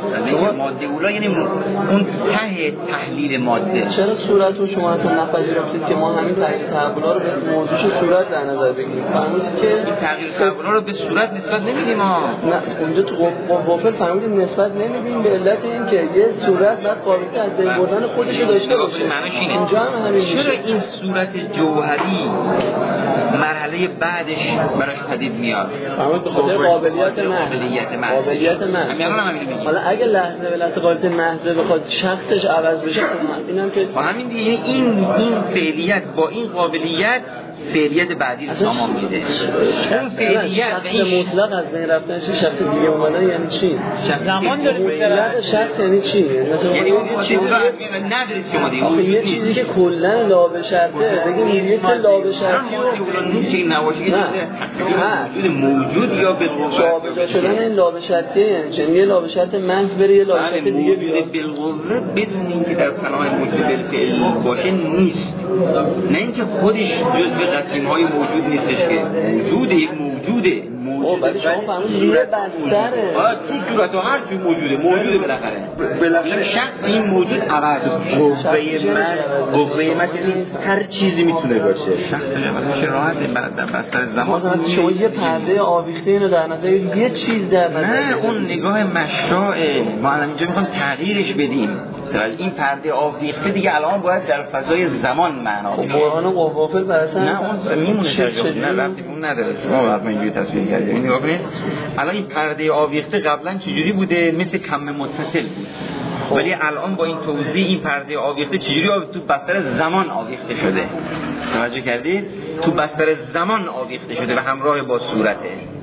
شما ماده اولا یعنی اون ته تحلیل ماده. چرا صورت رو شما اصلا نپذیرفتید که ما همین تغییر تحولا رو به موضوع صورت در نظر بگیریم؟ فهمیدید که این تغییر تحولا رو به صورت نسبت نمیدیم ها. نه اونجا تو قوافل فهمیدیم نسبت نمیدیم به علت اینکه یه صورت بعد قابلیت از بین بردن خودش رو داشته باشه. معناش اینه. اینجا هم همین میشه. چرا این صورت جوهری مرحله بعدش براش پدید میاد؟ فهمید به خاطر قابلیت محض. قابلیت محض. قابلیت محض. همین الان همین میگم. حالا اگه لحظه به لحظه قابلیت محض بخواد شخصش عوض بشه اینم که همین دیگه این این فعلیت با این قابلیت فعلیت بعدی رو سامان میده. اون فعلیت شخص مطلق از بین رفتن چه شخص دیگه اومدن یعنی چی؟ زمان داره مطلق شخص یعنی چی؟ یعنی اون چیزی رو ندارید شما دیگه. یه چیزی که کلا لا به شرطه بگیم یه چه لا به شرطی رو نیست این نباشه که چیز موجود یا به جابجا شدن این لا به شرطیه یعنی چه؟ یه لا به شرط محض بره یه لا به شرط دیگه بیاد بالقوه بدون اینکه در فنای موجود بالفعل باشه نیست. نه اینکه خودش جزء قسیم‌های موجود نیستش که موجود یک موجوده موجود ولی شما فهمید یه بستره تو صورت و هر چی موجوده موجوده بالاخره بالاخره شخص این موجود عوض قوه من قوه من هر چیزی میتونه باشه شخص عوض میشه راحت بعد در بستر زمان شما یه پرده آویخته اینو در نظر یه چیز در نظر نه اون نگاه مشاعه ما الان اینجا میخوام تغییرش بدیم این پرده آویخته دیگه الان باید در فضای زمان معنا بشه برهان قوافل برسن نه اون میمونه ترجمه نه ربطی اون نداره شما حتما اینجوری تصویر کردید این نگاه کنید الان این پرده آویخته قبلا چجوری بوده مثل کم متصل بود ولی الان با این توضیح این پرده آویخته چجوری تو بستر زمان آویخته شده توجه کردید تو بستر زمان آویخته شده و همراه با صورته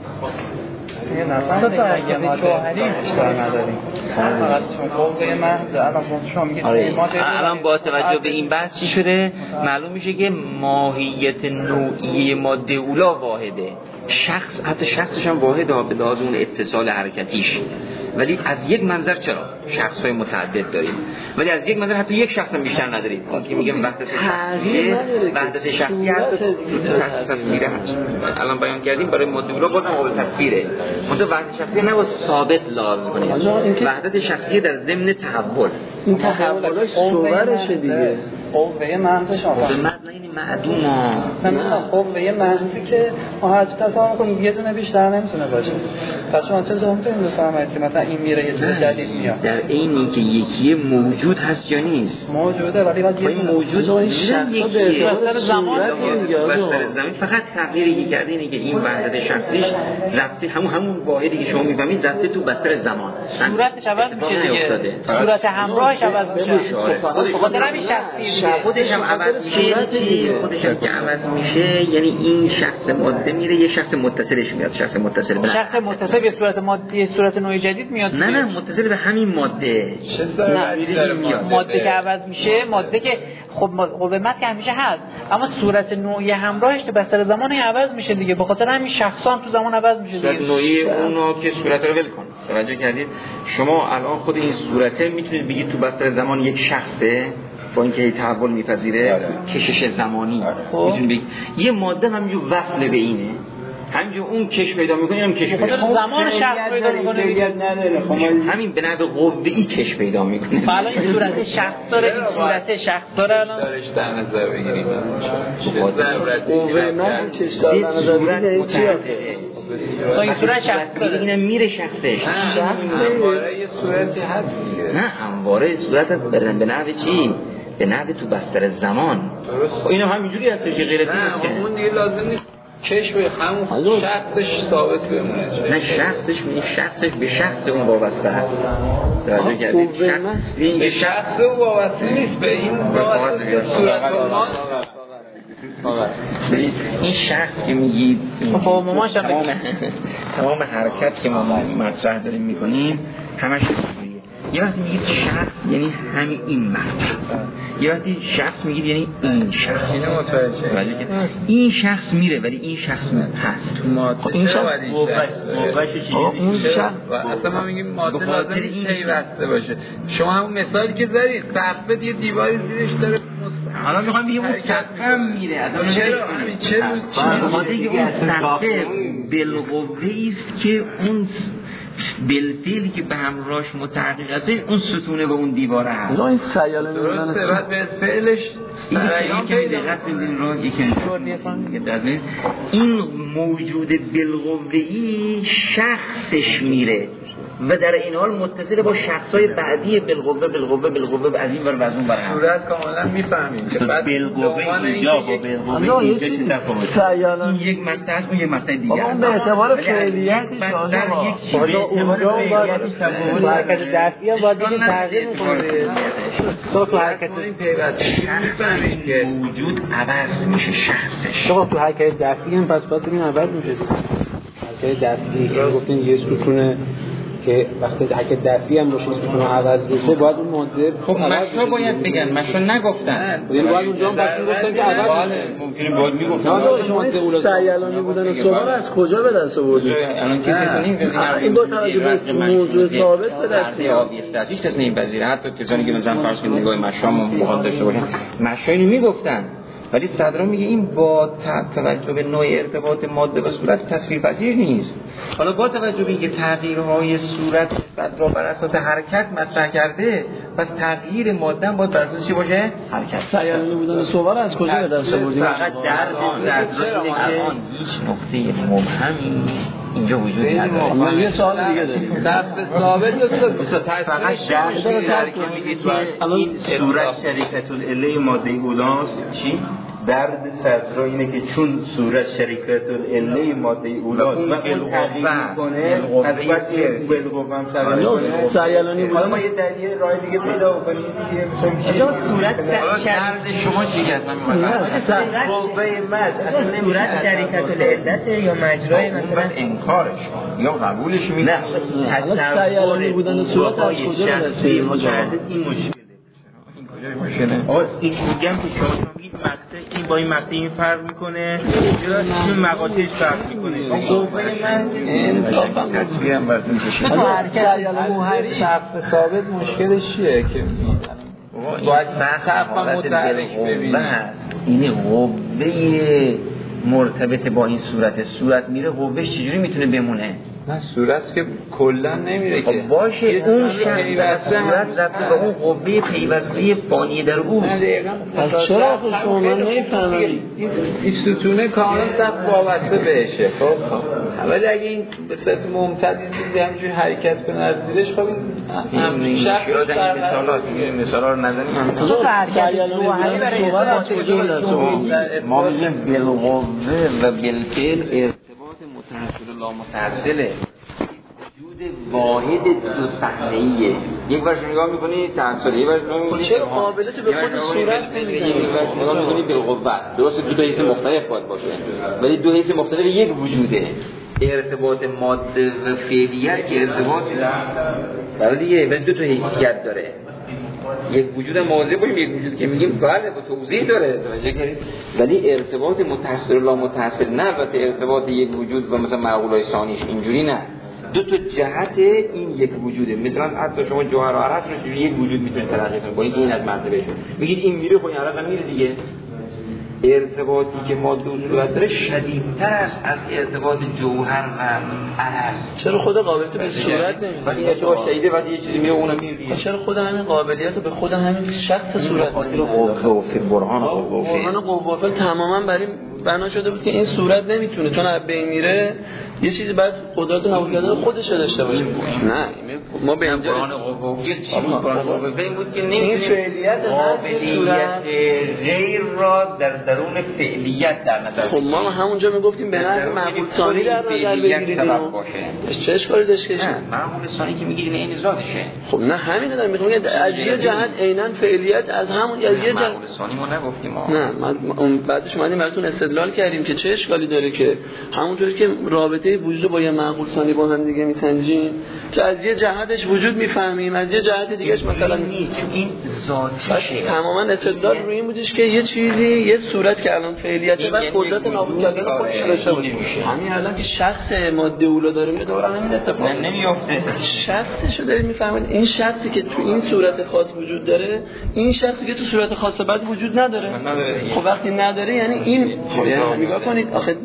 یه نفر دیگه جوهری اشتباه نداریم فقط چون قوه محض الان شما میگید الان با توجه به این بحث چی شده معلوم میشه که ماهیت نوعی ماده اولا واحده شخص حتی شخصش هم واحده به لحاظ اون اتصال حرکتیش ولی از یک منظر چرا شخص‌های متعدد داریم ولی از یک منظر حتی یک شخص هم بیشتر نداریم که میگم وحدت شخصیه وحدت شخصی حتی تصویر این الان بیان کردیم برای ماده اولا بازم قابل تصویره منتها وحدت شخصی نه ثابت لازم کنیم وحدت شخصی در ضمن تحول این تحولش صورتشه دیگه قوه محضش آقا قوه محض این معدوم ها نه قوه محضی که ما هر چی تصور کنیم یه دونه بیشتر نمیتونه باشه پس شما چه جا میتونید بفهمید که مثلا این میره یه چیز جدید میاد در این اینکه یکی موجود هست یا نیست موجوده ولی باید این موجود این شخص به بستر زمان بستر زمان فقط تغییری که کرده اینه که این وحدت شخصیش رفته همون همون واحدی که شما میفهمید رفته تو بستر زمان صورتش عوض میشه دیگه صورت همراهش عوض میشه خاطر همین شخصی خودش هم عوض میشه یعنی چی خودش هم که عوض میشه یعنی این شخص ماده میره یه شخص متصلش میاد شخص متصل به شخص متصل به صورت ماده صورت نوع جدید میاد نه نه متصل به همین ماده نه ماده که عوض میشه ماده که خب قوه محض که همیشه هست اما صورت نوعی همراهش تو بستر زمانی عوض میشه دیگه به خاطر همین شخصان تو زمان عوض میشه دیگه صورت نوعی اونو که صورت رو ول کن توجه کردید شما الان خود این صورته میتونید بگید تو بستر زمان یک شخصه با اینکه تحول میپذیره کشش زمانی میتونید بگید یه ماده همینجور وصل به اینه همینجور اون کش پیدا میکنه اینم کش پیدا میکنه زمان شخص پیدا میکنه همین به نحو قوه‌ای کش پیدا میکنه حالا این صورت شخص داره این صورت شخص داره الان دارش در نظر بگیریم قوه من کش در نظر بگیریم چی تو این صورت شخص داره اینم میره شخصش همواره یه صورتی هست نه همواره صورت هست به نحو چی به نحو تو بستر زمان اینم همینجوری هستش غیر از این است که اون دیگه لازم نیست کش به همون شخصش ثابت بمونه نه شخصش می شخصش به شخص اون وابسته است توجه کردید شخص به شخص اون وابسته نیست به این وابسته صورت ما این شخص که میگید خب مامان تمام تمام حرکت که ما مطرح داریم میکنیم همش یه وقتی میگید شخص یعنی همین این مرد یه وقتی شخص میگید یعنی این شخص اینو متوجه این شخص میره ولی این شخص هست این شخص موقعش چیزی اون شخص اصلا ما میگیم ماده لازم نیست پیوسته باشه شما همون مثالی که زدید سقف یه دیواری زیرش داره حالا میخوام بگم اون سقف هم میره از اون چرا چرا ماده اون سقف بالقوه است که اون بالفعلی که به همراهش متحقق هستش اون ستونه و اون دیواره هست. این سیالانی درسته بعد به فعلش این که دقت بدین را یکی این موجود بالقوه‌ای شخصش میره و در این حال متصل با شخصای بعدی بالقوه بالقوه بالقوه از این ور و از اون ور هست. صورت کاملا میفهمیم که بعد بالقوه اینجا با بالقوه اینجا چه تفاوته؟ این یک مقطع است اون یک مقطع دیگه است. به اعتبار فعلیتش در یک چیز به اونجا تو حرکت دستی هم باید دیگه تغییر میکنه. تو تو حرکت این پیوسته میفهمیم که موجود عوض میشه شخصش. تو تو حرکت دستی هم پس باید این عوض میشه. حرکت دستی که گفتین یه ستونه که وقتی حرکت دفعی هم باشه ستون عوض بشه باید اون ماده خب مشا باید بگن مشا نگفتن این باید اونجا هم پس میگفتن که عوض ممکنه باید میگفتن نه شما سیالانی بودن صحبت از کجا به دست آوردید الان که کسانی این با توجه به موضوع ثابت به دست میاد هیچ کس نمیپذیره حتی کسانی که مثلا فرض کنید نگاه مشا مخاطب داشته باشن مشا اینو میگفتن ولی صدرا میگه این با توجه به نوع ارتباط ماده و صورت تصویرپذیر نیست. حالا با توجه به اینکه تغییرهای صورت صدرا بر اساس حرکت مطرح کرده پس تغییر ماده هم باید بر اساس چی باشه؟ حرکت. سیالانی بودن صور از کجا به دست آوردید؟ فقط درد صدرا اینه که هیچ نقطه مبهمی اینجا وجود نداره. من یه سوال دیگه دارم. دست ثابت است فقط درد که میگید این صورت شریکت العله ماده اولاست چی؟ درد صدرا اینه که چون صورت شریکت العله ماده اولاست و اون تغییر میکنه از وقتی بالقوه هم تغییر میکنه سیالانی حالا ما یه دلیل راه دیگه پیدا کنیم دیگه مثلا صورت درد شما چیه من قوه مد اصلا صورت شریکت العلت یا مجرای مثلا انکارش یا قبولش میکنه نه سیالانی بودن صورت از کجا به دست این مشکل مشکله. آقا این میگم که شما میگید مقطع این با این مقطع این فرق میکنه این مقاطعش فرق میکنه قوه من انصافا تصویر هم براتون کشید تو حرکت موهری سقف ثابت مشکلش چیه که باید سقف متحرک ببینیم این قوه مرتبط با این صورت صورت میره قوهش چجوری میتونه بمونه؟ نه صورت که کلا نمیره که باشه اون شخص صورت رفته به اون قوه پیوسته فانی در اوست. پس چرا شما من نمیفهمم این ستونه کاملا سقف وابسته بهشه خب ولی اگه این به صورت ممتدی چیزی همینجوری حرکت کنه از زیرش خب این شخص این مثالا این مثالا رو نزنیم تو حرکت موهری برای اثبات ما میگیم بالقوه و بالفعل ارتباط متصل لا متصله وجود واحد دو صحنه‌ایه. یک ورش نگاه می‌کنی تعصب یک ورش می‌بینی چه قابلیت به خود صورت نمی‌دونی یک ورش نگاه می‌کنی بالقوه است. درست دو تا حیث مختلف باید باشه ولی دو حیث مختلف یک وجوده. ارتباط ماده و فعلیت که ارتباطی داره دیگه ولی دو تا حیثیت داره. یک وجود موازی باشیم یک وجود که میگیم بله با توضیح داره ولی ارتباط متصل لا متصل نه البته ارتباط یک وجود و مثلا معقولای ثانیش اینجوری نه دو تا جهت این یک وجوده. مثلا حتی شما جوهر و عرض رو یک وجود میتونید تلقی کنید با این از مرتبهشون میگید این میره خب این عرض هم میره دیگه. ارتباطی که ماده و صورت داره شدیدتر است از ارتباط جوهر و عرض. چرا خود قابلیت به صورت نمیشه؟ ولی یه جا شهیده وقتی یه چیزی میره اونم میره دیگه. چرا خود همین قابلیت رو به خود همین شخص صورت نمیشه؟ قوه و فی برهان قوه برهان قوه و فعل تماما برای بنا شده بود که این صورت نمیتونه چون از بین میره یه چیزی بعد قدرت نابود کردن خودش داشته باشه. نه ما به برهان قوه و فعل چی بود؟ برهان قوه و فعل بود که نمیتونه قابلیت غیر را در درون فعلیت در نظر خب ما همونجا میگفتیم به نظر معقول ثانی در نظر بگیرید سبب باشه. چه اشکالی داشت که نه معقول ثانی که میگیرین این ذاتشه. خب نه همین دارم میگم از یه جهت عیناً فعلیت از همون از یه جهت معقول ثانی ما نگفتیم. نه ما بعدش اومدیم براتون استدلال کردیم که چه اشکالی داره که همونطوری که رابطه وجود با یه معقول ثانی با هم دیگه میسنجیم که از یه جهتش وجود میفهمیم از یه جهت دیگهش مثلا نیست این ذاتیشه. تماما استدلال روی این بودش که یه چیزی یه صورت که الان فعلیته و قدرت نابود کردن خودش داشته باشه. همین الان که شخص ماده اولا داره میره دوباره همین اتفاق نمیافته. شخصشو دارید میفهمید این شخصی که تو این صورت خاص وجود داره این شخصی که تو صورت خاص بعد وجود نداره. خب وقتی نداره یعنی این نگاه کنید آخه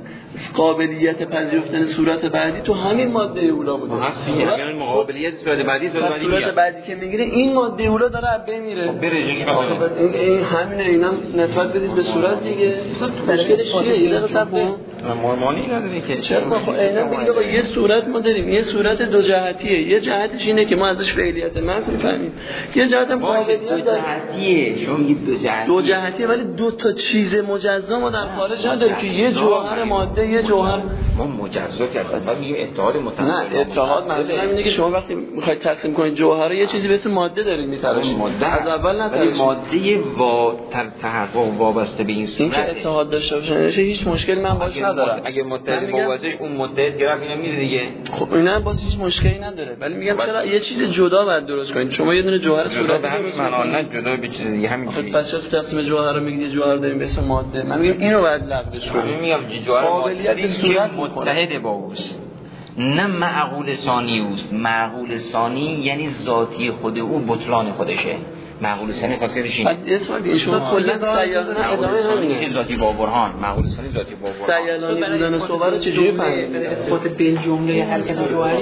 قابلیت پذیرفتن صورت بعدی تو همین ماده اولا بوده. هست دیگه مقابلیت صورت بعدی صورت بعدی صورت بعدی که میگیره این ماده اولا داره از بین میره. خب بره جشن این این همینه اینا نسبت بدید به صورت دیگه. مشکلش چیه؟ یه دقیقه صبر کن. مورمانی نداره که چرا خب اینا دیگه با یه صورت ما داریم، یه صورت دو جهتیه. یه جهتش اینه که ما ازش فعلیت محض میفهمیم. یه جهت هم قابلیت دو جهتیه. شما میگید دو جهتیه. دو جهتیه ولی دو تا چیز مجزا ما در خارج نداریم که یه جوهر ماده یه جوهر ما مجزا که اصلا بعد میگیم اتحاد متصل. نه اتحاد منظورم اینه که شما وقتی میخواید تقسیم کنید جوهر یه چیزی به اسم ماده دارید می‌تراشید. از اول نتراشید. ماده وا تحقق وابسته به این صورت. این که اتحاد داشته باشه هیچ مشکلی من باش ندارم. اگه متحد وابسته اون متحد گرفت اینا میره دیگه. خب اینا باز هیچ مشکلی نداره. ولی میگم چرا یه چیز جدا باید درست کنید. شما یه دونه جوهر صورتی درست کنید. نه جدا به چیز دیگه همینجوری. پس چرا تو تقسیم جوهر رو میگید جوهر داریم به اسم ماده. من میگم اینو باید لغوش کنیم. میگم جوهر قابلیت صورت متحد با اوست. نه معقول ثانی اوست. معقول ثانی یعنی ذاتی خود او بطلان خودشه. معقول ثانی خاصیتش اینه. اسم دیگه شما کلا سیالانه ادامه همینه. ذاتی با برهان، معقول ثانی ذاتی با برهان. سیالانه بودن صور رو چجوری فهمید؟ اثبات بل جمله حرکت جوهری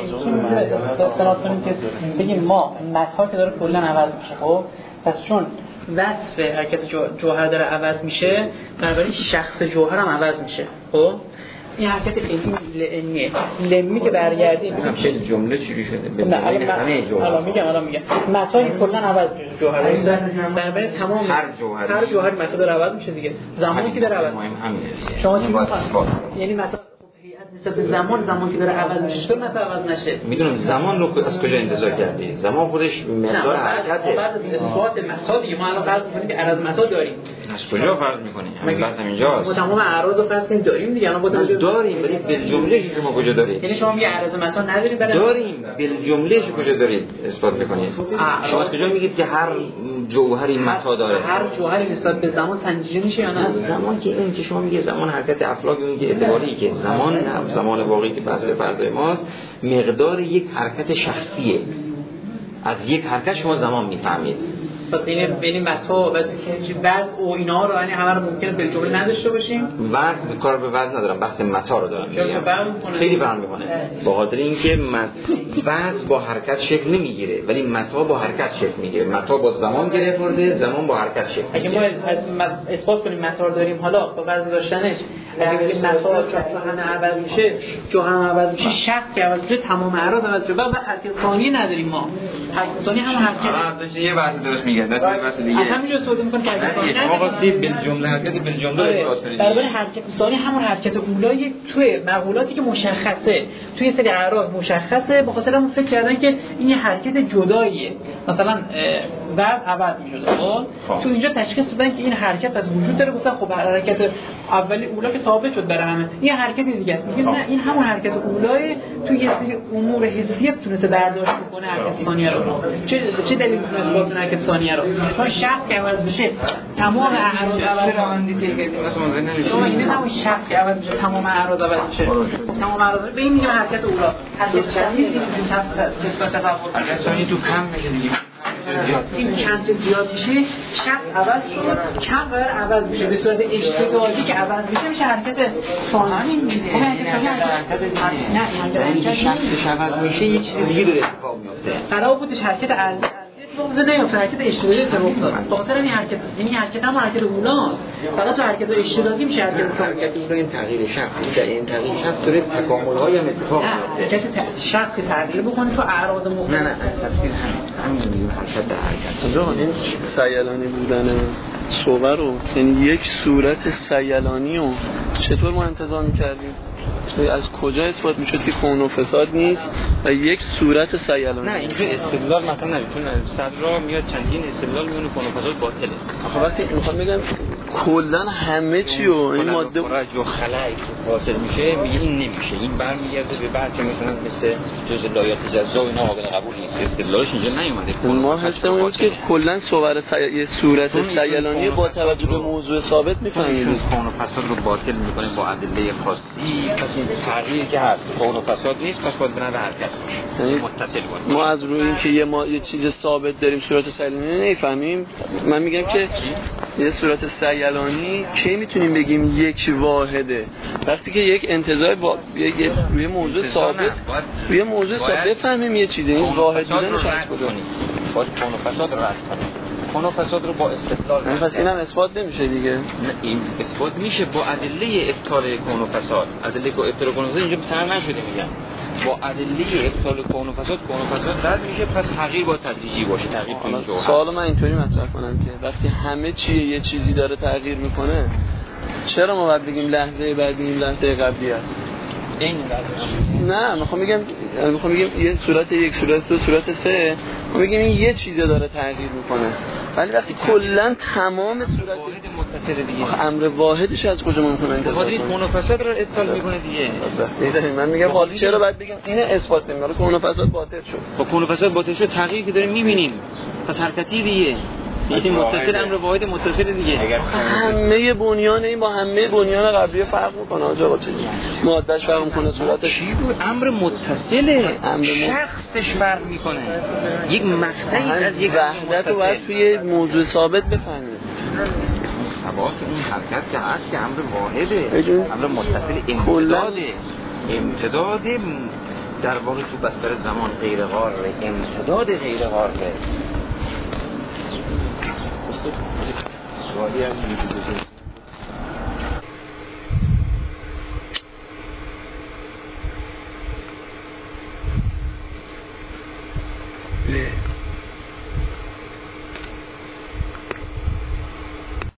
استناد کنیم که بگیم ما متا که داره کلا عوض میشه. خب پس چون وصف حرکت جوهر داره عوض میشه، بنابراین شخص جوهر هم عوض میشه. خب این حرکت علمیه لمی که برگردیم بل جمله چی شده؟ بل جمله همه جوهر. الان میگم الان میگم متا کلا عوض میشه جوهر. بنابراین تمام هر جوهر هر جوهر متا داره عوض میشه دیگه. زمانی که داره عوض مهم همینه دیگه. شما چی میخواید؟ یعنی متا نسبت به زمان زمان که داره عوض میشه چطور مثلا عوض نشه؟ میدونم زمان رو از کجا انتظار کردی؟ زمان خودش مقدار حرکته. بعد از اثبات متا دیگه ما الان فرض می‌کنیم که عرض متا داریم. از کجا فرض می‌کنی؟ همین لحظه اینجاست. ما تمام اعراض رو فرض کنیم داریم دیگه. الان با داریم ولی بالجمله شما کجا دارید؟ یعنی شما میگه عرض متا نداریم برای داریم بالجمله کجا دارید اثبات می‌کنید؟ شما از کجا میگید که هر جوهری متا داره؟ هر جوهری نسبت به زمان سنجیده میشه یا نه؟ زمان که این که شما میگه زمان حرکت افلاک اون که اعتباری که زمان زمان واقعی که بحث فرض ماست مقدار یک حرکت شخصیه. از یک حرکت شما زمان میفهمید. پس این بین متا و وضع و اینا رو یعنی همه رو ممکنه بالجمله نداشته باشیم. وضع کار به وضع ندارم، بحث متا رو دارم. خیلی فرق میکنه. با خاطر اینکه وضع با حرکت شکل نمیگیره ولی متا با حرکت شکل میگیره. متا با زمان گره خورده، زمان با حرکت شکل میگیره. اگه ما اثبات کنیم متا رو داریم حالا با وضع داشتنش اگه بگیم متا چون همه عوض میشه، جو هم عوض میشه، شخص که عوض میشه، تمام اعراض عوض میشه. بعد حرکت ثانی نداریم ما. حرکت ثانی هم حرکت. یه بحث درست میگه. بس دیگه. از همینجا استفاده می‌کنه که حرکت ثانی شما گفتید بالجمله حرکت بالجمله رو اثبات کنید. در واقع حرکت ثانی همون حرکت اولای توی مقولاتی که مشخصه، توی سری اعراض مشخصه، به خاطر اون فکر کردن که این یه حرکت جداییه. مثلا وضع عوض می‌شده. خب تو اینجا تشخیص دادن که این حرکت از وجود داره. گفتن خب حرکت اولی اولا که ثابت شد برای همه. این حرکت دیگه است. میگن نه این همون حرکت اولای توی یه سری امور حسی تونسته برداشت کنه حرکت ثانیه رو. چه چه دلیلی می‌تونه اثبات کنه حرکت ثانیه رو؟ چون شخص که عوض بشه تمام اعراض عوض میشه. شما این همون شخص که عوض میشه تمام اعراض عوض میشه. تمام اعراض به این میگه حرکت اولا. حرکت ثانی چیزی تصور حرکت ثانی تو کم میشه دیگه. این کم که زیاد میشه شخص عوض شد کم قرار عوض میشه به صورت اشتدادی که عوض میشه میشه حرکت ثانی میشه. نه اینکه شخصش عوض میشه یه چیز دیگه داره اتفاق میفته. قرار بودش حرکت ارزی موضوع نیفته حرکت اشتدادی اتفاق افتاد. به خاطر این حرکت یعنی حرکت هم حرکت اولاست. فقط تو حرکت اشتدادی میشه حرکت ثانی. حرکت این تغییر شخص این تغییر شخص داره تکامل‌های هم اتفاق میفته. حرکت شخص که تغییر بکنه تو اعراض مختلف. نه نه تصویر همین همین میگیم حرکت در حرکت. جان این سیالانی بودن صور رو یعنی یک صورت سیالانی رو چطور ما انتظار می‌کردیم؟ از کجا اثبات میشد که کون و فساد نیست و یک صورت سیالانی؟ نه اینجا استدلال مثلا نمیتون صدرا میاد چندین استدلال میونه کون و فساد باطله. آخه وقتی میخوام بگم کلا همه چی و این ماده خرج و خلای حاصل میشه میگه این نمیشه. این برمیگرده به بحث مثلا مثل جزء لایات جزا و اینا قابل قبول نیست. استدلالش اینجا نیومده. ما حسمون بود که کلا صور سی... صورت سیالانی با توجه به موضوع ثابت میفهمیم. کون و فساد رو باطل میکنه با ادله خاصی. پس این تغییر که هست کون و فساد نیست، پس باید بنا به حرکت باشه متصل باشه. ما از روی این که یه ما یه چیز ثابت داریم صورت سیالانی نمیفهمیم. من میگم که یه صورت سیلانی کی میتونیم بگیم یک واحده؟ وقتی که یک انتزاع با یک روی موضوع ثابت روی موضوع ثابت بفهمیم یه چیزی، این واحد بودنش از کجا؟ باید کون و فساد رو رد کنیم. کون و فساد رو با استدلال نه پس اینم اثبات نمیشه دیگه. نه این اثبات میشه با ادله ابطال کون و فساد. ادله که ابطال کون و فساد اینجا طرح نشده میگم. با ادله ابطال کون و فساد کون و فساد رد میشه، پس تغییر با تدریجی باشه. تغییر تو این جوهر. سوال من اینطوری مطرح کنم که وقتی همه چیه یه چیزی داره تغییر میکنه، چرا ما باید بگیم لحظه بعدی این لحظه قبلی است؟ این نه میخوام بگم میخوام بگم یه صورت یک، صورت دو، صورت سه، میخوام بگیم این یه چیزه داره تغییر میکنه، ولی وقتی کلا تمام صورت واحد متصل دیگه امر واحدش از کجا ممکنه انتظار کنیم؟ کون و فساد رو ابطال میکنه دیگه. من میگم حالا چرا باید بگم اینه اثبات نمیاره کون و فساد باطل شد؟ با کون و فساد باطل شد، تغییری که داریم میبینیم، پس حرکتی دیگه. این متصل امر واحد متصل دیگه. همه بنیان این با همه بنیان قبلی فرق میکنه. آجا چه مادهش فرق میکنه، صورتش چی بود؟ امر متصله، امر شخصش فرق میکنه. یک مقطعی از یک وحدت رو باید توی موضوع ثابت بفهمید. ثبات اون حرکت که هست که امر واحده، امر متصل امتداده. امتداد در واقع تو بستر زمان غیر قاره، امتداد غیر قاره. سوالی هم میگه